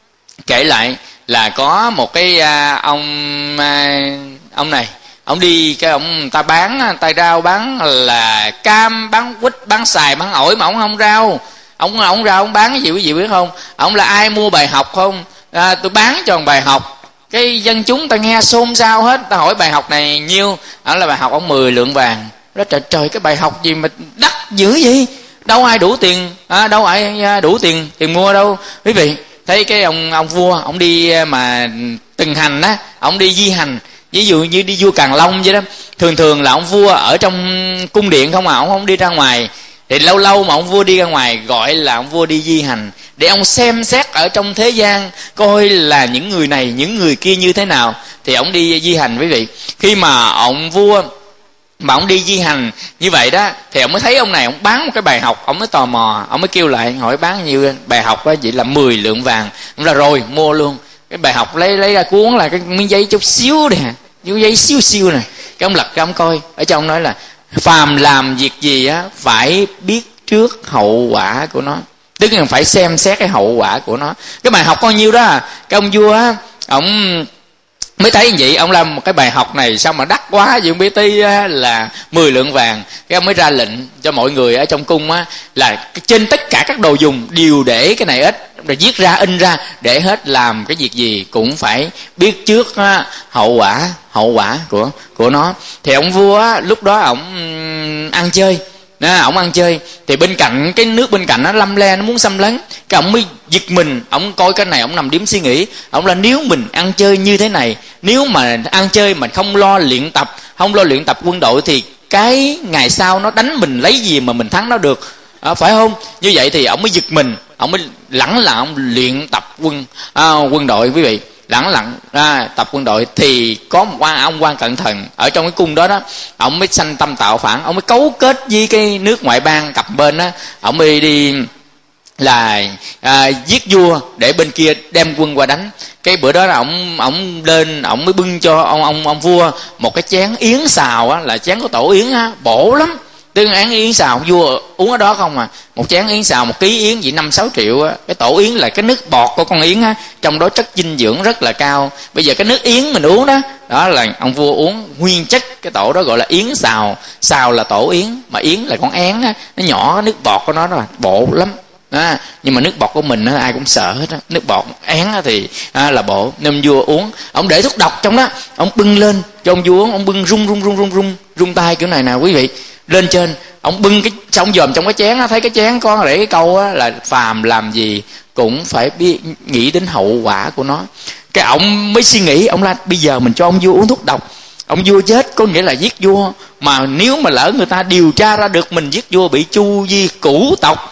kể lại là có một cái à, ông à, ông này, ông đi cái ông ta bán tay rau, bán là cam, bán quýt, bán xoài, bán ổi mà ông không rau. Ông ông rau ông bán cái gì quý vị biết không? Ông là ai mua bài học không? À, tôi bán cho một bài học. Cái dân chúng ta nghe xôn xao hết, ta hỏi bài học này nhiêu, ông là bài học ông mười lượng vàng. Đó trời trời, cái bài học gì mà đắt dữ vậy? Đâu ai đủ tiền, à, đâu ai đủ tiền tiền mua đâu. Quý vị thấy cái ông ông vua, ông đi mà từng hành á, ông đi di hành, ví dụ như đi vua Càn Long vậy đó. Thường thường là ông vua ở trong cung điện không à, ông không đi ra ngoài. Thì lâu lâu mà ông vua đi ra ngoài gọi là ông vua đi di hành, để ông xem xét ở trong thế gian coi là những người này những người kia như thế nào. Thì ông đi di hành quý vị. Khi mà ông vua mà ông đi di hành như vậy đó, thì ông mới thấy ông này ông bán một cái bài học. Ông mới tò mò, ông mới kêu lại hỏi bán nhiêu? Bài học đó vậy là mười lượng vàng. Ông là rồi mua luôn. Cái bài học lấy lấy ra cuốn là cái miếng giấy chút xíu nè, miếng giấy xíu xíu này. Cái ông lật ra ông coi, ở trong nói là phàm làm việc gì á phải biết trước hậu quả của nó, tức là phải xem xét cái hậu quả của nó. Cái bài học bao nhiêu đó à, cái ông vua á, ông mới thấy như vậy, ông làm một cái bài học này sao mà đắt quá vậy, không biết tí là mười lượng vàng. Cái ông mới ra lệnh cho mọi người ở trong cung á là trên tất cả các đồ dùng đều để cái này ít, rồi viết ra in ra để hết, làm cái việc gì cũng phải biết trước á, hậu quả hậu quả của của nó. Thì ông vua á, lúc đó ông ăn chơi, à, ông ăn chơi thì bên cạnh cái nước bên cạnh nó lâm le, nó muốn xâm lấn. Cái ông mới giật mình, ông coi cái này, ông nằm điếm suy nghĩ, ông là nếu mình ăn chơi như thế này, nếu mà ăn chơi mà không lo luyện tập, không lo luyện tập quân đội thì cái ngày sau nó đánh mình lấy gì mà mình thắng nó được, à, phải không? Như vậy thì ông mới giật mình, ông mới lẳng lặng ông luyện tập quân à, quân đội quý vị. Lẳng lặng ra tập quân đội thì có một quan ông quan cận thần ở trong cái cung đó đó, ông mới sanh tâm tạo phản, ông mới cấu kết với cái nước ngoại bang cặp bên đó, ông mới đi là à, giết vua để bên kia đem quân qua đánh. Cái bữa đó là ông ông lên, ông mới bưng cho ông ông ông vua một cái chén yến xào á, là chén của tổ yến á, bổ lắm. Tương án yến xào vua uống ở đó không à, một chén yến xào một ký yến chỉ năm sáu triệu á. Cái tổ yến là cái nước bọt của con yến á, trong đó chất dinh dưỡng rất là cao. Bây giờ cái nước yến mình uống đó, đó là ông vua uống nguyên chất, cái tổ đó gọi là yến xào. Xào là tổ yến, mà yến là con én á, nó nhỏ, cái nước bọt của nó rồi bổ lắm. À, nhưng mà nước bọt của mình á, ai cũng sợ hết á. Nước bọt én thì à, là bộ, nên vua uống. Ông để thuốc độc trong đó, ông bưng lên cho ông vua uống, ông bưng rung rung rung rung rung rung tay kiểu này nè quý vị. Lên trên ông bưng cái xong dòm trong cái chén á, thấy cái chén có để cái câu á là phàm làm gì cũng phải biết nghĩ đến hậu quả của nó. Cái ông mới suy nghĩ, ông là bây giờ mình cho ông vua uống thuốc độc, ông vua chết có nghĩa là giết vua, mà nếu mà lỡ người ta điều tra ra được mình giết vua bị chu di cửu tộc,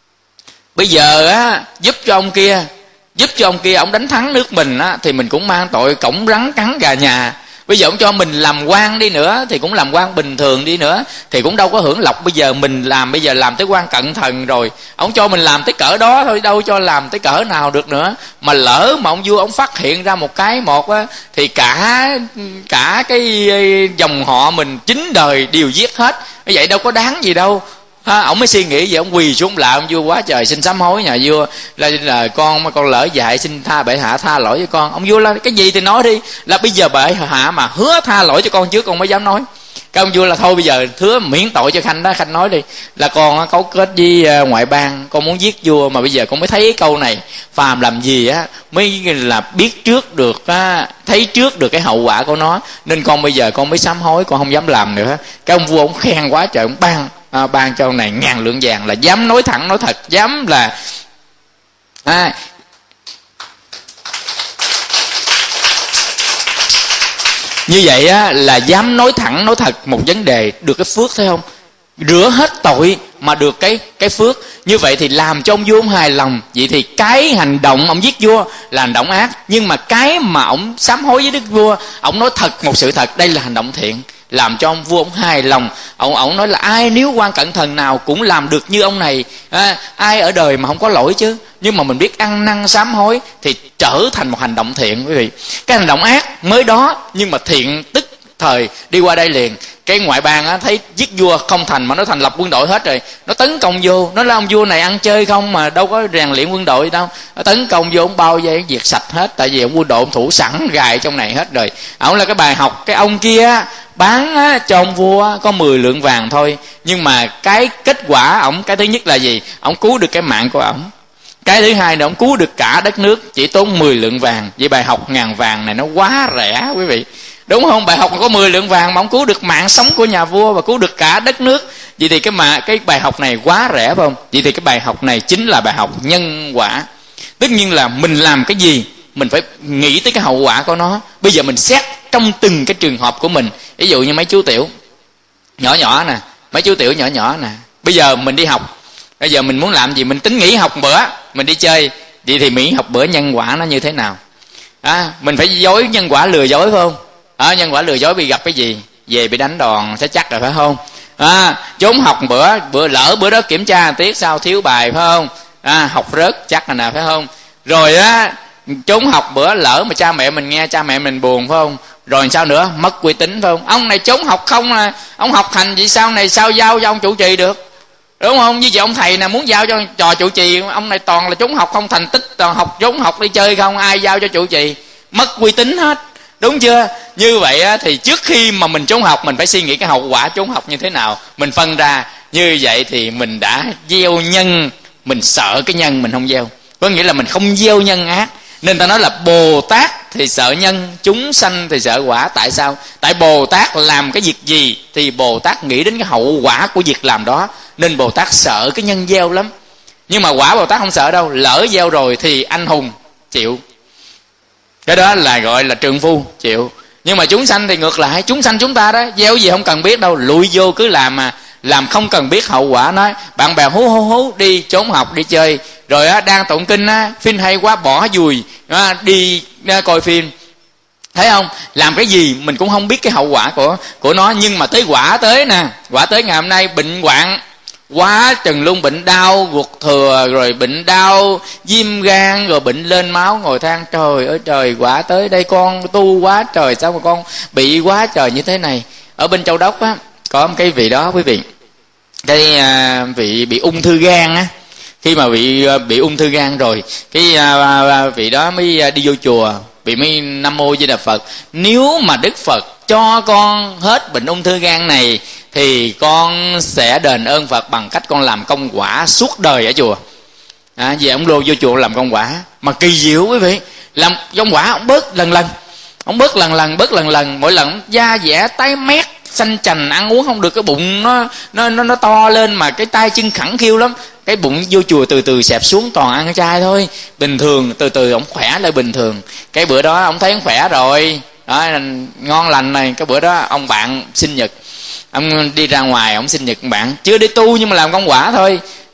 bây giờ á giúp cho ông kia giúp cho ông kia ông đánh thắng nước mình á, thì mình cũng mang tội cổng rắn cắn gà nhà. Bây giờ ông cho mình làm quan đi nữa thì cũng làm quan bình thường đi nữa thì cũng đâu có hưởng lộc. Bây giờ mình làm, bây giờ làm tới quan cận thần rồi, ông cho mình làm tới cỡ đó thôi, đâu cho làm tới cỡ nào được nữa. Mà lỡ mà ông vua ông phát hiện ra một cái một á, thì cả cả cái dòng họ mình chín đời đều giết hết. Như vậy đâu có đáng gì đâu. Ha, ông mới suy nghĩ vậy, ông quỳ xuống lại ông vua: quá trời xin sám hối nhà vua, là, là con mà con lỡ dạy, xin tha bệ hạ tha lỗi cho con. Ông vua là cái gì thì nói đi, là bây giờ bệ hạ mà hứa tha lỗi cho con trước con mới dám nói. Cái ông vua là thôi bây giờ hứa miễn tội cho Khanh đó, Khanh nói đi, là con cấu kết với ngoại bang, con muốn giết vua, mà bây giờ con mới thấy cái câu này, phàm làm gì á mới là biết trước được á, thấy trước được cái hậu quả của nó, nên con bây giờ con mới sám hối, con không dám làm nữa. Cái ông vua ông khen quá trời, ông ban à, ban cho ông này ngàn lượng vàng, là dám nói thẳng nói thật, dám là à, như vậy á, là dám nói thẳng nói thật một vấn đề, được cái phước, thấy không? Rửa hết tội mà được cái cái phước. Như vậy thì làm cho ông vua ông hài lòng. Vậy thì cái hành động ông giết vua là hành động ác, nhưng mà cái mà ông sám hối với đức vua, ông nói thật một sự thật, đây là hành động thiện, làm cho ông vua ông hài lòng. Ông ông nói là ai nếu quan cận thần nào cũng làm được như ông này, à, ai ở đời mà không có lỗi chứ. Nhưng mà mình biết ăn năn sám hối thì trở thành một hành động thiện quý vị. Cái hành động ác mới đó, nhưng mà thiện tức thời đi qua đây liền. Cái ngoại bang á, thấy giết vua không thành mà nó thành lập quân đội hết rồi, nó tấn công vô, nó là ông vua này ăn chơi không mà đâu có rèn luyện quân đội đâu, nó tấn công vô, ông bao vây diệt sạch hết. Tại vì ông quân đội ông thủ sẵn gài trong này hết rồi. Ông là cái bài học. Cái ông kia bán á, cho ông vua có mười lượng vàng thôi, nhưng mà cái kết quả ổng, cái thứ nhất là gì? Ổng cứu được cái mạng của ổng. Cái thứ hai là ông cứu được cả đất nước, chỉ tốn mười lượng vàng. Vậy bài học ngàn vàng này nó quá rẻ quý vị, đúng không? Bài học có mười lượng vàng mà ông cứu được mạng sống của nhà vua và cứu được cả đất nước. Vậy thì cái mà cái bài học này quá rẻ phải không? Vậy thì cái bài học này chính là bài học nhân quả. Tất nhiên là mình làm cái gì mình phải nghĩ tới cái hậu quả của nó. Bây giờ mình xét trong từng cái trường hợp của mình. Ví dụ như mấy chú tiểu nhỏ nhỏ nè, mấy chú tiểu nhỏ nhỏ nè, bây giờ mình đi học, bây giờ mình muốn làm gì? Mình tính nghỉ học bữa, mình đi chơi. Vậy thì miễn học bữa nhân quả nó như thế nào? À, mình phải dối nhân quả, lừa dối phải không? À, nhân quả lừa dối bị gặp cái gì? Về bị đánh đòn sẽ chắc rồi phải không? À, trốn học bữa, bữa lỡ bữa đó kiểm tra tiết sao thiếu bài phải không? À, học rớt chắc là nè phải không? Rồi á, trốn học bữa lỡ mà cha mẹ mình nghe, cha mẹ mình buồn phải không? Rồi sao nữa? Mất uy tín phải không? Ông này trốn học không là ông học hành vậy sau này sao giao cho ông chủ trì được? Đúng không? Như vậy ông thầy nè muốn giao cho trò chủ trì, ông này toàn là trốn học không thành tích, toàn học trốn học đi chơi không, ai giao cho chủ trì? Mất uy tín hết, đúng chưa? Như vậy á, thì trước khi mà mình trốn học mình phải suy nghĩ cái hậu quả trốn học như thế nào, mình phân ra. Như vậy thì mình đã gieo nhân, mình sợ cái nhân mình không gieo, có nghĩa là mình không gieo nhân ác. Nên ta nói là Bồ Tát thì sợ nhân, chúng sanh thì sợ quả. Tại sao? Tại Bồ Tát làm cái việc gì thì Bồ Tát nghĩ đến cái hậu quả của việc làm đó, nên Bồ Tát sợ cái nhân gieo lắm. Nhưng mà quả Bồ Tát không sợ đâu, lỡ gieo rồi thì anh hùng chịu, cái đó là gọi là trượng phu chịu. Nhưng mà chúng sanh thì ngược lại, chúng sanh chúng ta đó gieo gì không cần biết đâu, lụi vô cứ làm mà làm không cần biết hậu quả. Nói bạn bè hú hú hú đi trốn học đi chơi, rồi á đang tụng kinh á, phim hay quá bỏ dùi á, đi á, coi phim, thấy không? Làm cái gì mình cũng không biết cái hậu quả của của nó. Nhưng mà tới quả tới nè, quả tới ngày hôm nay bệnh hoạn quá chừng luôn, bệnh đau ruột thừa, rồi bệnh đau viêm gan, rồi bệnh lên máu, ngồi than trời ơi trời, quả tới đây con tu quá trời, sao mà con bị quá trời như thế này. Ở bên Châu Đốc á có một cái vị đó quý vị, cái à, vị bị ung thư gan á. Khi mà bị bị ung thư gan rồi, cái à, vị đó mới đi vô chùa, bị mới Nam Mô Di Đà Phật, nếu mà Đức Phật cho con hết bệnh ung thư gan này thì con sẽ đền ơn Phật bằng cách con làm công quả suốt đời ở chùa. À, về ông lô vô chùa làm công quả, mà kỳ diệu quý vị, làm công quả ông bớt lần lần, ông bớt lần lần bớt lần lần, mỗi lần da dẻ tái mét xanh chành, ăn uống không được, cái bụng nó nó nó, nó to lên, mà cái tay chân khẳng khiu lắm. Cái bụng vô chùa từ từ xẹp xuống, toàn ăn chay thôi, bình thường, từ từ ông khỏe lại bình thường. Cái bữa đó ông thấy ông khỏe rồi đó, ngon lành này. Cái bữa đó ông bạn sinh nhật, ông đi ra ngoài ông sinh nhật bạn, chưa đi tu nhưng mà làm công quả thôi.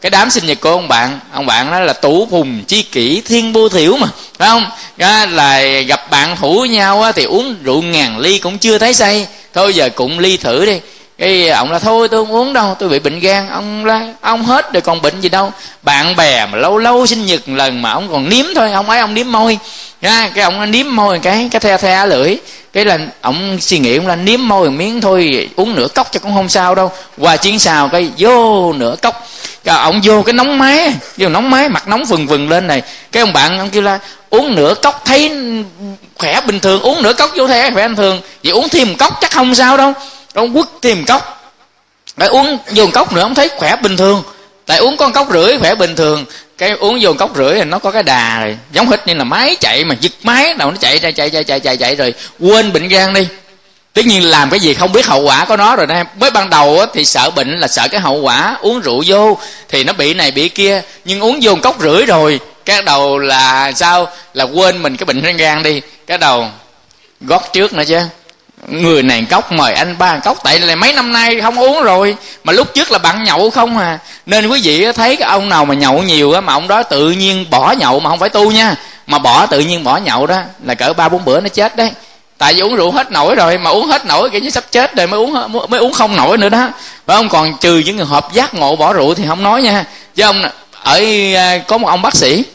cái đám sinh nhật của ông bạn, ông bạn đó là tủ phùng chi kỷ thiên vô thiểu mà, phải không? Đó là gặp bạn hữu với nhau á, thì uống rượu ngàn ly cũng chưa thấy say, thôi giờ cũng ly thử đi. Cái ông là thôi tôi không uống đâu, tôi bị bệnh gan. Ông là ông hết rồi còn bệnh gì đâu. Bạn bè mà lâu lâu sinh nhật một lần mà ông còn nếm thôi, ông ấy ông nếm môi nha, cái ông nếm môi cái cái the the lưỡi, cái là ông suy nghĩ ông là nếm môi một miếng thôi, uống nửa cốc cho cũng không sao đâu. Qua chuyến sau cái vô nửa cốc, cái ông vô cái nóng máy, vô nóng máy mặt nóng vừng vừng lên này, cái ông bạn ông kêu là uống nửa cốc thấy khỏe bình thường, uống nửa cốc vô thấy khỏe bình thường, vậy uống thêm một cốc chắc không sao đâu. Ông quất thêm một cốc, cái uống vô một cốc nữa ông thấy khỏe bình thường, tại uống con cốc rưỡi khỏe bình thường, cái uống vô một cốc rưỡi thì nó có cái đà rồi, giống hệt như là máy chạy mà giật máy đầu nó chạy chạy chạy chạy chạy chạy chạy rồi quên bệnh gan đi. Tất nhiên làm cái gì không biết hậu quả của nó rồi nè. Mới ban đầu thì sợ bệnh là sợ cái hậu quả, uống rượu vô thì nó bị này bị kia, nhưng uống vô một cốc rưỡi rồi cái đầu là sao, là quên mình cái bệnh gan đi, cái đầu gót trước nữa chứ. Người này cốc mời anh ba cốc, tại là mấy năm nay không uống rồi, mà lúc trước là bạn nhậu không à. Nên quý vị thấy cái ông nào mà nhậu nhiều á, mà ông đó tự nhiên bỏ nhậu mà không phải tu nha, mà bỏ tự nhiên bỏ nhậu đó là cỡ ba bốn bữa nó chết đấy. Tại vì uống rượu hết nổi rồi, mà uống hết nổi kiểu như sắp chết rồi mới uống mới uống không nổi nữa đó, phải không? Còn trừ những người hợp giác ngộ bỏ rượu thì không nói nha. Chứ ông ở có một ông bác sĩ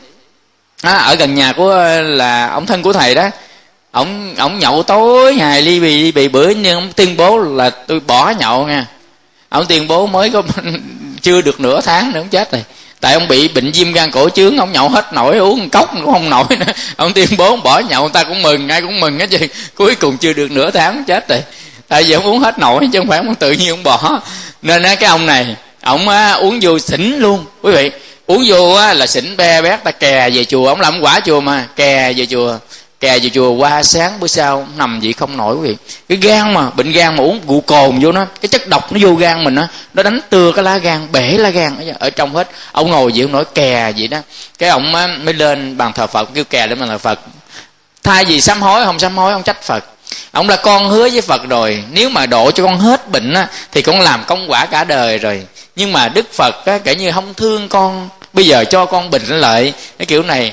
à, ở gần nhà của là ông thân của thầy đó, ông ông nhậu tối ngày ly bì ly bì bữa, nhưng ông tuyên bố là tôi bỏ nhậu nha. Ông tuyên bố mới có chưa được nửa tháng nữa ông chết rồi, tại ông bị bệnh viêm gan cổ trướng, ông nhậu hết nổi, uống một cốc cũng không nổi nữa. Ông tuyên bố ông bỏ nhậu, người ta cũng mừng, ai cũng mừng hết chứ. Cuối cùng chưa được nửa tháng ông chết rồi, tại vì ông uống hết nổi chứ không phải ông tự nhiên ông bỏ. Nên cái ông này ông uống vô xỉn luôn quý vị, uống vô là xỉn be bét, ta kè về chùa. Ông làm quả chùa mà kè về chùa, kè về chùa qua sáng bữa sau nằm vậy không nổi quý vị. Cái gan mà bệnh gan mà uống rượu cồn vô nó, cái chất độc nó vô gan mình á, nó đánh tưa cái lá gan, bể lá gan ở trong hết. Ông ngồi vậy ông nổi kè vậy đó, cái ông mới lên bàn thờ Phật kêu kè lên bàn thờ Phật. Thay vì sám hối không sám hối, ông trách Phật. Ông là con hứa với Phật rồi, nếu mà độ cho con hết bệnh á thì con làm công quả cả đời rồi, nhưng mà Đức Phật á kể như không thương con, bây giờ cho con bệnh lại cái kiểu này.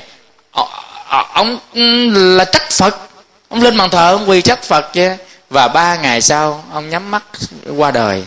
Ông là trách Phật, ông lên bàn thờ ông quỳ trách Phật chứ. Và ba ngày sau ông nhắm mắt qua đời.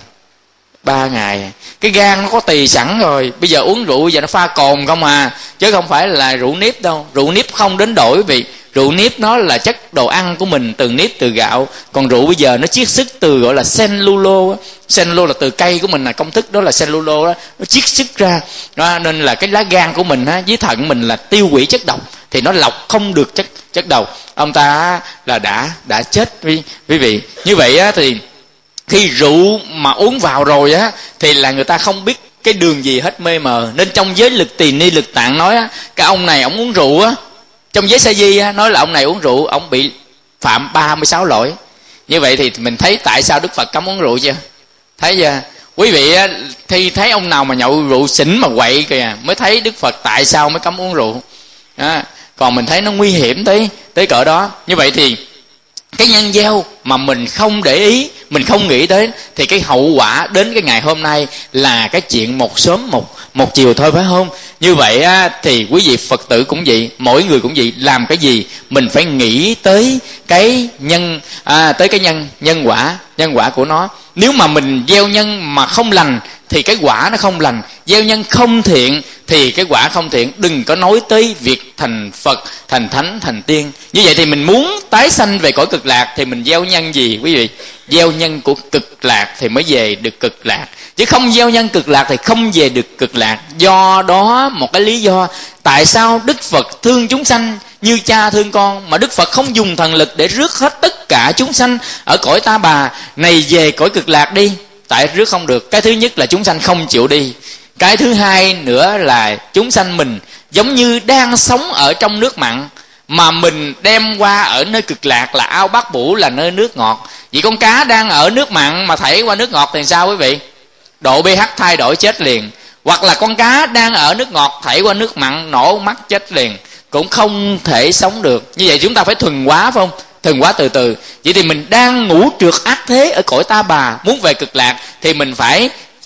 Ba ngày cái gan nó có tỳ sẵn rồi, bây giờ uống rượu giờ nó pha cồn không à, chứ không phải là rượu nếp đâu. Rượu nếp không đến đổi vì rượu nếp nó là chất đồ ăn của mình, từ nếp từ gạo. Còn rượu bây giờ nó chiết xuất từ gọi là cellulo. Cellulo là từ cây của mình, là công thức đó là cellulo đó, nó chiết xuất ra đó. Nên là cái lá gan của mình á, với thận mình là tiêu hủy chất độc, thì nó lọc không được chất chất độc. Ông ta là đã đã chết quý vị. Như vậy á, thì khi rượu mà uống vào rồi á thì là người ta không biết cái đường gì hết, mê mờ. Nên trong giới lực tỳ ni lực tạng nói á, cái ông này ông uống rượu á, trong giới sa di á nói là ông này uống rượu ông bị phạm ba mươi sáu lỗi. Như vậy thì mình thấy tại sao Đức Phật cấm uống rượu chưa? Thấy chưa quý vị á, thì thấy ông nào mà nhậu rượu xỉn mà quậy kìa mới thấy Đức Phật tại sao mới cấm uống rượu đó. Còn mình thấy nó nguy hiểm tới tới cỡ đó. Như vậy thì cái nhân gieo mà mình không để ý, mình không nghĩ đến, thì cái hậu quả đến cái ngày hôm nay là cái chuyện một sớm một một chiều thôi, phải không? Như vậy á, thì quý vị Phật tử cũng vậy, mỗi người cũng vậy. Làm cái gì mình phải nghĩ tới cái nhân à, tới cái nhân nhân quả nhân quả của nó. Nếu mà mình gieo nhân mà không lành thì cái quả nó không lành, gieo nhân không thiện thì cái quả không thiện. Đừng có nói tới việc thành Phật, thành Thánh, thành Tiên. Như vậy thì mình muốn tái sanh về cõi cực lạc thì mình gieo nhân gì quý vị? Gieo nhân của cực lạc thì mới về được cực lạc, chứ không gieo nhân cực lạc thì không về được cực lạc. Do đó một cái lý do tại sao Đức Phật thương chúng sanh như cha thương con, mà Đức Phật không dùng thần lực để rước hết tất cả chúng sanh ở cõi ta bà này về cõi cực lạc đi. Tại rước không được. Cái thứ nhất là chúng sanh không chịu đi. Cái thứ hai nữa là chúng sanh mình giống như đang sống ở trong nước mặn, mà mình đem qua ở nơi cực lạc là ao bát bủ, là nơi nước ngọt. Vậy con cá đang ở nước mặn mà thảy qua nước ngọt thì sao quý vị? Độ pH thay đổi chết liền. Hoặc là con cá đang ở nước ngọt thảy qua nước mặn nổ mắt chết liền, cũng không thể sống được. Như vậy chúng ta phải thuần hóa, phải không? Thuần hóa từ từ. Vậy thì mình đang ngủ trượt ác thế ở cõi ta bà, muốn về cực lạc thì mình phải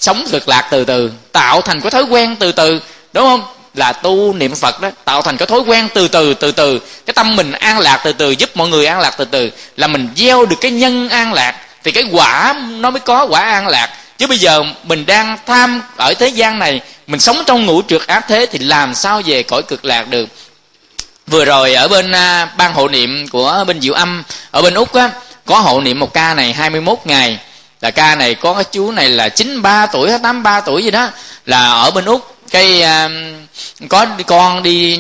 sống cực lạc từ từ, tạo thành cái thói quen từ từ, đúng không? Là tu niệm Phật đó, tạo thành cái thói quen từ từ từ từ, cái tâm mình an lạc từ từ, giúp mọi người an lạc từ từ, là mình gieo được cái nhân an lạc, thì cái quả nó mới có quả an lạc. Chứ bây giờ mình đang tham ở thế gian này, mình sống trong ngũ trượt ác thế, thì làm sao về cõi cực lạc được. Vừa rồi ở bên à, ban hộ niệm của bên Diệu Âm ở bên Úc á, có hộ niệm một ca này hai mươi mốt ngày. Là ca này có cái chú này là chín mươi ba tuổi hay tám mươi ba tuổi gì đó, là ở bên Úc. Cái à, có con đi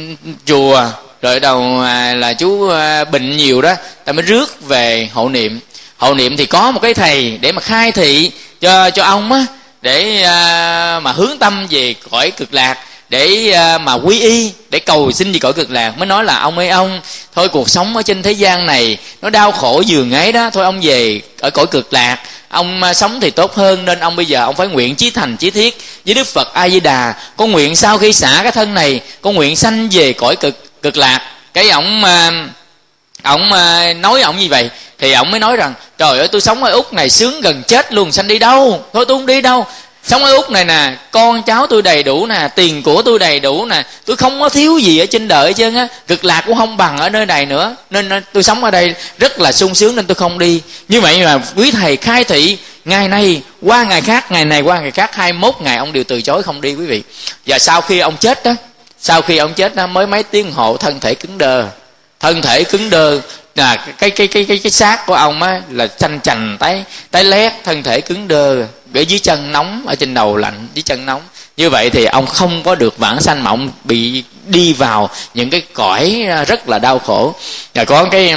chùa rồi đầu à, là chú à, bệnh nhiều đó, ta mới rước về hộ niệm. Hộ niệm thì có một cái thầy để mà khai thị cho cho ông á, để à, mà hướng tâm về cõi cực lạc, để à, mà quy y, để cầu xin về cõi cực lạc. Mới nói là ông ơi ông, thôi cuộc sống ở trên thế gian này nó đau khổ giường ấy đó, thôi ông về ở cõi cực lạc, ông à, sống thì tốt hơn, nên ông bây giờ ông phải nguyện chí thành chí thiết với Đức Phật A Di Đà, con nguyện sau khi xả cái thân này, con nguyện sanh về cõi cực cực lạc. Cái ông à, ông à, nói ông như vậy thì ông mới nói rằng trời ơi, tôi sống ở Úc này sướng gần chết luôn, sanh đi đâu, thôi tôi không đi đâu. Sống ở Úc này nè, con cháu tôi đầy đủ nè, tiền của tôi đầy đủ nè, tôi không có thiếu gì ở trên đời hết trơn á, cực lạc cũng không bằng ở nơi này nữa, nên tôi sống ở đây rất là sung sướng nên tôi không đi. Như vậy mà quý thầy khai thị, ngày này qua ngày khác, ngày này qua ngày khác, hai mươi mốt ngày ông đều từ chối không đi quý vị. Và sau khi ông chết đó, sau khi ông chết đó, mới mấy tiếng hộ thân thể cứng đơ, thân thể cứng đơ, là cái cái cái cái cái xác của ông á là xanh chành tái tái lét, thân thể cứng đơ, ở dưới chân nóng, ở trên đầu lạnh, dưới chân nóng. Như vậy thì ông không có được vãng sanh, mà ông bị đi vào những cái cõi rất là đau khổ. Và có cái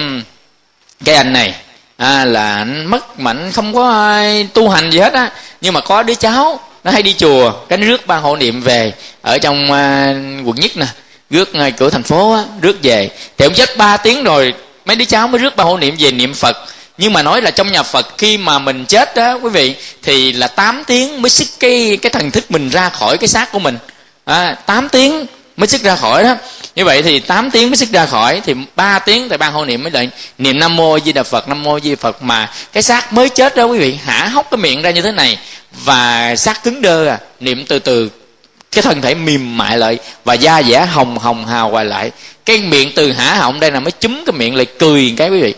cái anh này à, là anh mất mà anh không có tu hành gì hết á, nhưng mà có đứa cháu nó hay đi chùa, cái nó rước ban hộ niệm về ở trong uh, quận Nhất nè, rước ngay cửa thành phố á, rước về thì ông chết ba tiếng rồi mấy đứa cháu mới rước ban hộ niệm về niệm Phật. Nhưng mà nói là trong nhà Phật khi mà mình chết đó quý vị, thì là tám tiếng mới xích cái cái thần thức mình ra khỏi cái xác của mình, à, tám tiếng mới xích ra khỏi đó. Như vậy thì tám tiếng mới xích ra khỏi, thì ba tiếng tại ban hộ niệm mới lại niệm Nam Mô Di Đà Phật, Nam Mô Di Đà Phật. Mà cái xác mới chết đó quý vị, hả hốc cái miệng ra như thế này, và xác cứng đơ à, niệm từ từ cái thân thể mềm mại lại, và da dẻ hồng hồng hào hoài lại, cái miệng từ hả họng đây là mới chúm cái miệng lại cười cái quý vị,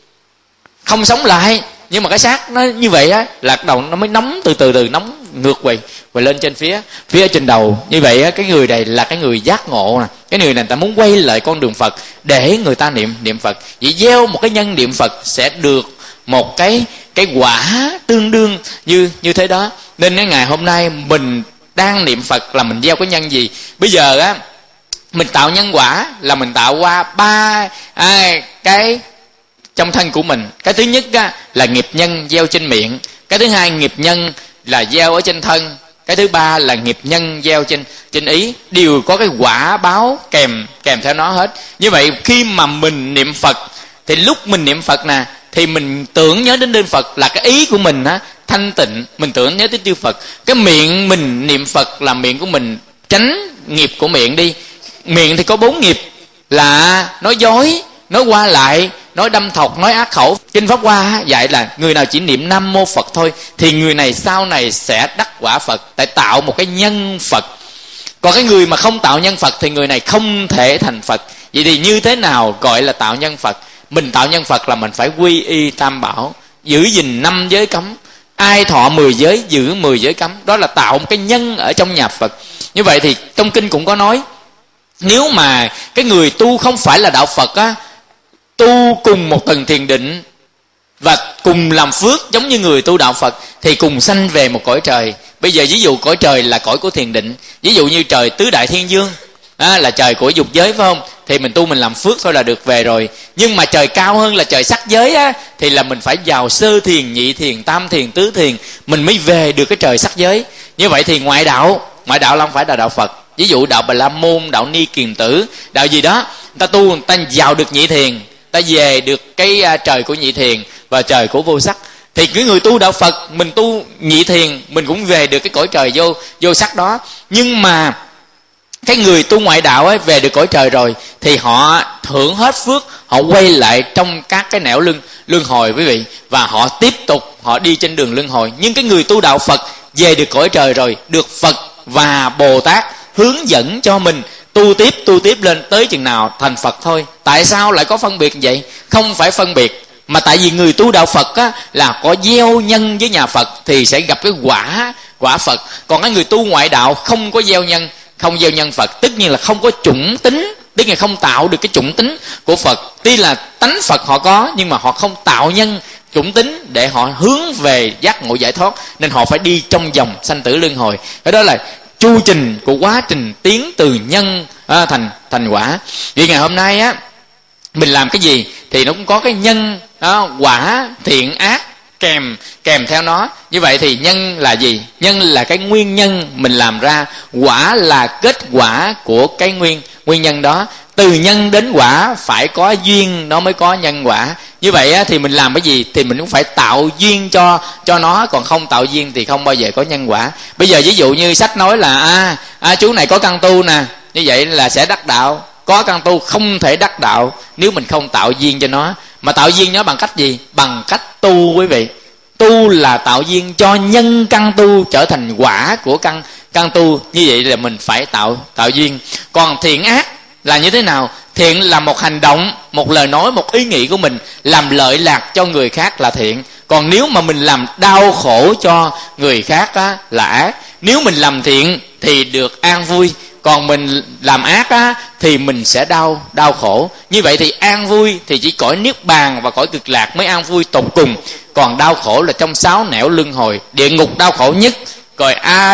không sống lại. Nhưng mà cái xác nó như vậy á, lạc đầu nó mới nóng từ từ từ nóng ngược quay và lên trên phía phía trên đầu. Như vậy á, cái người này là cái người giác ngộ nè, cái người này ta muốn quay lại con đường Phật để người ta niệm niệm Phật. Vậy gieo một cái nhân niệm Phật sẽ được một cái cái quả tương đương như như thế đó. Nên cái ngày hôm nay mình đang niệm Phật là mình gieo cái nhân gì? Bây giờ á, mình tạo nhân quả là mình tạo qua ba à, cái trong thân của mình. Cái thứ nhất á, là nghiệp nhân gieo trên miệng. Cái thứ hai, nghiệp nhân là gieo ở trên thân. Cái thứ ba là nghiệp nhân gieo trên trên ý. Đều có cái quả báo kèm kèm theo nó hết. Như vậy khi mà mình niệm Phật, thì lúc mình niệm Phật nè, thì mình tưởng nhớ đến Đức Phật, là cái ý của mình á thanh tịnh, mình tưởng nhớ đến Đức Phật. Cái miệng mình niệm Phật là miệng của mình tránh nghiệp của miệng đi. Miệng thì có bốn nghiệp là nói dối, nói qua lại, nói đâm thọc, nói ác khẩu. Kinh Pháp Hoa dạy là người nào chỉ niệm Nam Mô Phật thôi thì người này sau này sẽ đắc quả Phật, tại tạo một cái nhân Phật. Còn cái người mà không tạo nhân Phật thì người này không thể thành Phật. Vậy thì như thế nào gọi là tạo nhân Phật? Mình tạo nhân Phật là mình phải quy y Tam Bảo, giữ gìn năm giới cấm, ai thọ mười giới giữ mười giới cấm. Đó là tạo một cái nhân ở trong nhà Phật. Như vậy thì trong kinh cũng có nói, nếu mà cái người tu không phải là đạo Phật á, tu cùng một tầng thiền định và cùng làm phước giống như người tu đạo Phật, thì cùng sanh về một cõi trời. Bây giờ ví dụ cõi trời là cõi của thiền định, ví dụ như trời tứ đại thiên dương à, là trời của dục giới phải không, thì mình tu mình làm phước thôi là được về rồi. Nhưng mà trời cao hơn là trời sắc giới á, thì là mình phải vào sơ thiền, nhị thiền, tam thiền, tứ thiền, mình mới về được cái trời sắc giới. Như vậy thì ngoại đạo, ngoại đạo là không phải là đạo Phật. Ví dụ đạo Bà La Môn, đạo Ni Kiền Tử, đạo gì đó, người ta tu, người ta vào được nhị thiền, ta về được cái trời của nhị thiền và trời của vô sắc. Thì cái người tu đạo Phật, mình tu nhị thiền, mình cũng về được cái cõi trời vô vô sắc đó. Nhưng mà cái người tu ngoại đạo ấy, về được cõi trời rồi thì họ hưởng hết phước, họ quay lại trong các cái nẻo luân luân hồi quý vị, và họ tiếp tục họ đi trên đường luân hồi. Nhưng cái người tu đạo Phật về được cõi trời rồi, được Phật và Bồ Tát hướng dẫn cho mình tu tiếp tu tiếp lên tới chừng nào thành Phật thôi. Tại sao lại có phân biệt vậy? Không phải phân biệt, mà tại vì người tu đạo Phật á, là có gieo nhân với nhà Phật thì sẽ gặp cái quả quả Phật. Còn cái người tu ngoại đạo không có gieo nhân, không gieo nhân Phật, tất nhiên là không có chủng tính, tức là không tạo được cái chủng tính của Phật. Tuy là tánh Phật họ có, nhưng mà họ không tạo nhân chủng tính để họ hướng về giác ngộ giải thoát, nên họ phải đi trong vòng sanh tử luân hồi. Cái đó là chu trình của quá trình tiến từ nhân à, thành thành quả. Vì ngày hôm nay á, mình làm cái gì thì nó cũng có cái nhân đó, quả thiện ác kèm kèm theo nó. Như vậy thì nhân là gì? Nhân là cái nguyên nhân mình làm ra, quả là kết quả của cái nguyên nguyên nhân đó. Từ nhân đến quả phải có duyên nó mới có nhân quả. Như vậy á, thì mình làm cái gì thì mình cũng phải tạo duyên cho cho nó, còn không tạo duyên thì không bao giờ có nhân quả. Bây giờ ví dụ như sách nói là à, à chú này có căn tu nè, như vậy là sẽ đắc đạo. Có căn tu không thể đắc đạo nếu mình không tạo duyên cho nó. Mà tạo duyên nó bằng cách gì? Bằng cách tu quý vị. Tu là tạo duyên cho nhân căn tu trở thành quả của căn căn tu. Như vậy là mình phải tạo tạo duyên. Còn thiện ác là như thế nào? Thiện là một hành động, một lời nói, một ý nghĩ của mình làm lợi lạc cho người khác là thiện. Còn nếu mà mình làm đau khổ cho người khác á, là ác. Nếu mình làm thiện thì được an vui, còn mình làm ác á, thì mình sẽ đau đau khổ. Như vậy thì an vui thì chỉ cõi niết bàn và cõi cực lạc mới an vui tột cùng. Còn đau khổ là trong sáu nẻo luân hồi. Địa ngục đau khổ nhất, rồi a,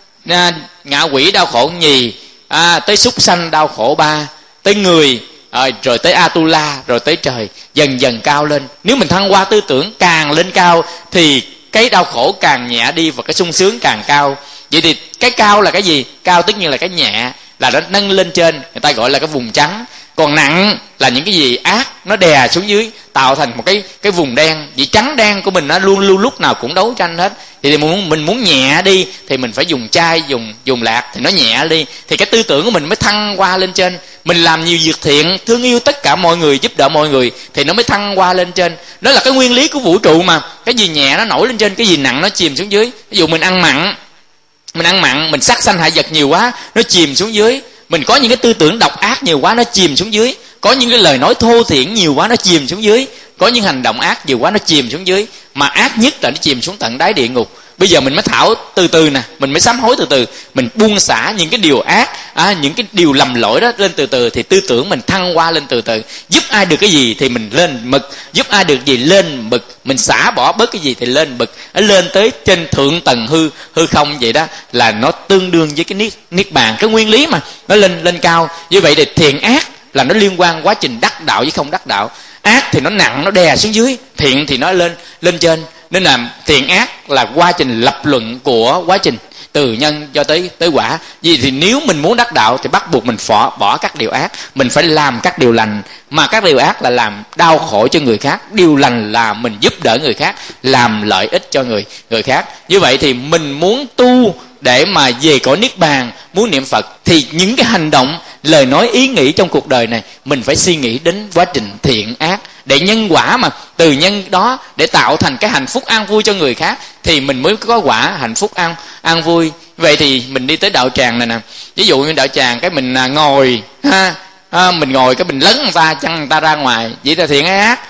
a, ngạ quỷ đau khổ nhì, à, tới súc sanh đau khổ ba, tới người, à, rồi tới Atula, rồi tới trời, dần dần cao lên. Nếu mình thăng hoa tư tưởng càng lên cao thì cái đau khổ càng nhẹ đi và cái sung sướng càng cao. Vậy thì cái cao là cái gì? Cao tất nhiên là cái nhẹ, là nó nâng lên trên, người ta gọi là cái vùng trắng. Còn nặng là những cái gì ác nó đè xuống dưới, tạo thành một cái cái vùng đen. Vì trắng đen của mình nó luôn luôn lúc nào cũng đấu tranh hết. Thì mình muốn mình muốn nhẹ đi thì mình phải dùng chai, dùng dùng lạc thì nó nhẹ đi, thì cái tư tưởng của mình mới thăng qua lên trên. Mình làm nhiều việc thiện, thương yêu tất cả mọi người, giúp đỡ mọi người thì nó mới thăng qua lên trên. Đó là cái nguyên lý của vũ trụ mà. Cái gì nhẹ nó nổi lên trên, cái gì nặng nó chìm xuống dưới. Ví dụ mình ăn mặn, mình ăn mặn, mình sát sanh hại vật nhiều quá, nó chìm xuống dưới. Mình có những cái tư tưởng độc ác nhiều quá, nó chìm xuống dưới. Có những cái lời nói thô thiển nhiều quá, nó chìm xuống dưới. Có những hành động ác nhiều quá, nó chìm xuống dưới. Mà ác nhất là nó chìm xuống tận đáy địa ngục. Bây giờ mình mới thảo từ từ nè, mình mới sám hối từ từ, mình buông xả những cái điều ác, à, những cái điều lầm lỗi đó lên từ từ, thì tư tưởng mình thăng qua lên từ từ. Giúp ai được cái gì thì mình lên mực, giúp ai được gì lên mực, mình xả bỏ bớt cái gì thì lên mực, nó lên tới trên thượng tầng hư hư không. Vậy đó là nó tương đương với cái niết niết bàn, cái nguyên lý mà nó lên lên cao. Như vậy thì thiện ác là nó liên quan quá trình đắc đạo với không đắc đạo. Ác thì nó nặng, nó đè xuống dưới, thiện thì nó lên lên trên. Nên là thiện ác là quá trình lập luận của quá trình từ nhân cho tới tới quả. Vì thì nếu mình muốn đắc đạo thì bắt buộc mình bỏ, bỏ các điều ác, mình phải làm các điều lành. Mà các điều ác là làm đau khổ cho người khác, điều lành là mình giúp đỡ người khác, làm lợi ích cho người người khác. Như vậy thì mình muốn tu để mà về cõi niết bàn, muốn niệm Phật, thì những cái hành động, lời nói, ý nghĩ trong cuộc đời này mình phải suy nghĩ đến quá trình thiện ác, để nhân quả mà. Từ nhân đó để tạo thành cái hạnh phúc an vui cho người khác thì mình mới có quả hạnh phúc an an vui. Vậy thì mình đi tới đạo tràng này nè, ví dụ như đạo tràng cái mình ngồi ha, à, mình ngồi cái mình lấn người ta, chăng người ta ra ngoài, vậy là thiện hay ác?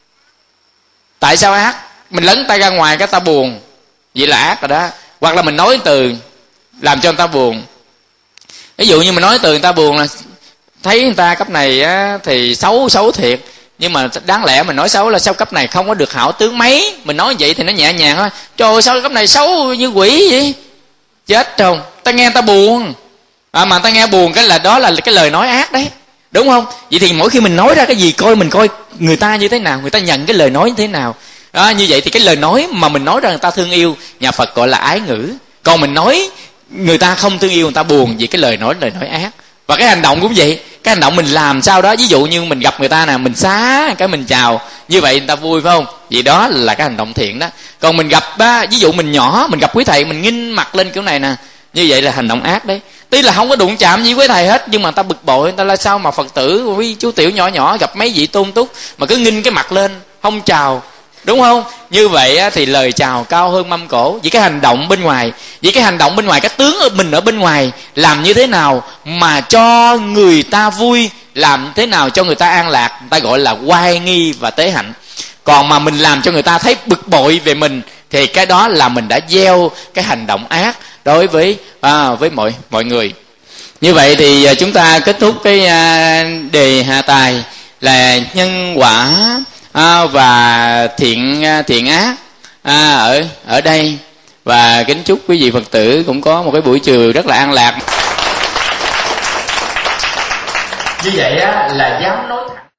Tại sao ác? Mình lấn tay ra ngoài cái ta buồn, vậy là ác rồi đó. Hoặc là mình nói từ làm cho người ta buồn. Ví dụ như mình nói từ người ta buồn là thấy người ta cấp này á, thì xấu xấu thiệt, nhưng mà đáng lẽ mình nói xấu là sao cấp này không có được hảo tướng mấy. Mình nói vậy thì nó nhẹ nhàng thôi. Trời ơi, sao cấp này xấu như quỷ vậy? Chết không? Ta nghe ta buồn, à, mà ta nghe buồn cái là đó là cái lời nói ác đấy, đúng không? Vậy thì mỗi khi mình nói ra cái gì, coi mình coi người ta như thế nào, người ta nhận cái lời nói như thế nào. À, như vậy thì cái lời nói mà mình nói ra người ta thương yêu, nhà Phật gọi là ái ngữ. Còn mình nói người ta không thương yêu, người ta buồn, vì cái lời nói lời nói ác. Và cái hành động cũng vậy, cái hành động mình làm sao đó, ví dụ như mình gặp người ta nè, mình xá cái mình chào, như vậy người ta vui phải không? Vậy đó là cái hành động thiện đó. Còn mình gặp á, ví dụ mình nhỏ, mình gặp quý thầy mình nghinh mặt lên kiểu này nè, như vậy là hành động ác đấy. Tuy là không có đụng chạm gì với thầy hết, nhưng mà người ta bực bội, người ta là sao mà Phật tử với chú tiểu nhỏ nhỏ gặp mấy vị tôn túc mà cứ nghinh cái mặt lên, không chào. đúng không? Như vậy á, thì lời chào cao hơn mâm cỗ. Vì cái hành động bên ngoài, vì cái hành động bên ngoài, cái tướng ở mình ở bên ngoài làm như thế nào mà cho người ta vui, làm thế nào cho người ta an lạc, người ta gọi là oai nghi và tế hạnh. Còn mà mình làm cho người ta thấy bực bội về mình thì cái đó là mình đã gieo cái hành động ác đối với à, với mọi mọi người. Như vậy thì chúng ta kết thúc cái à, đề hạ tài là nhân quả à, và thiện à, thiện ác à, ở ở đây, và kính chúc quý vị Phật tử cũng có một cái buổi chiều rất là an lạc. Như vậy á, là dám nói thẳng.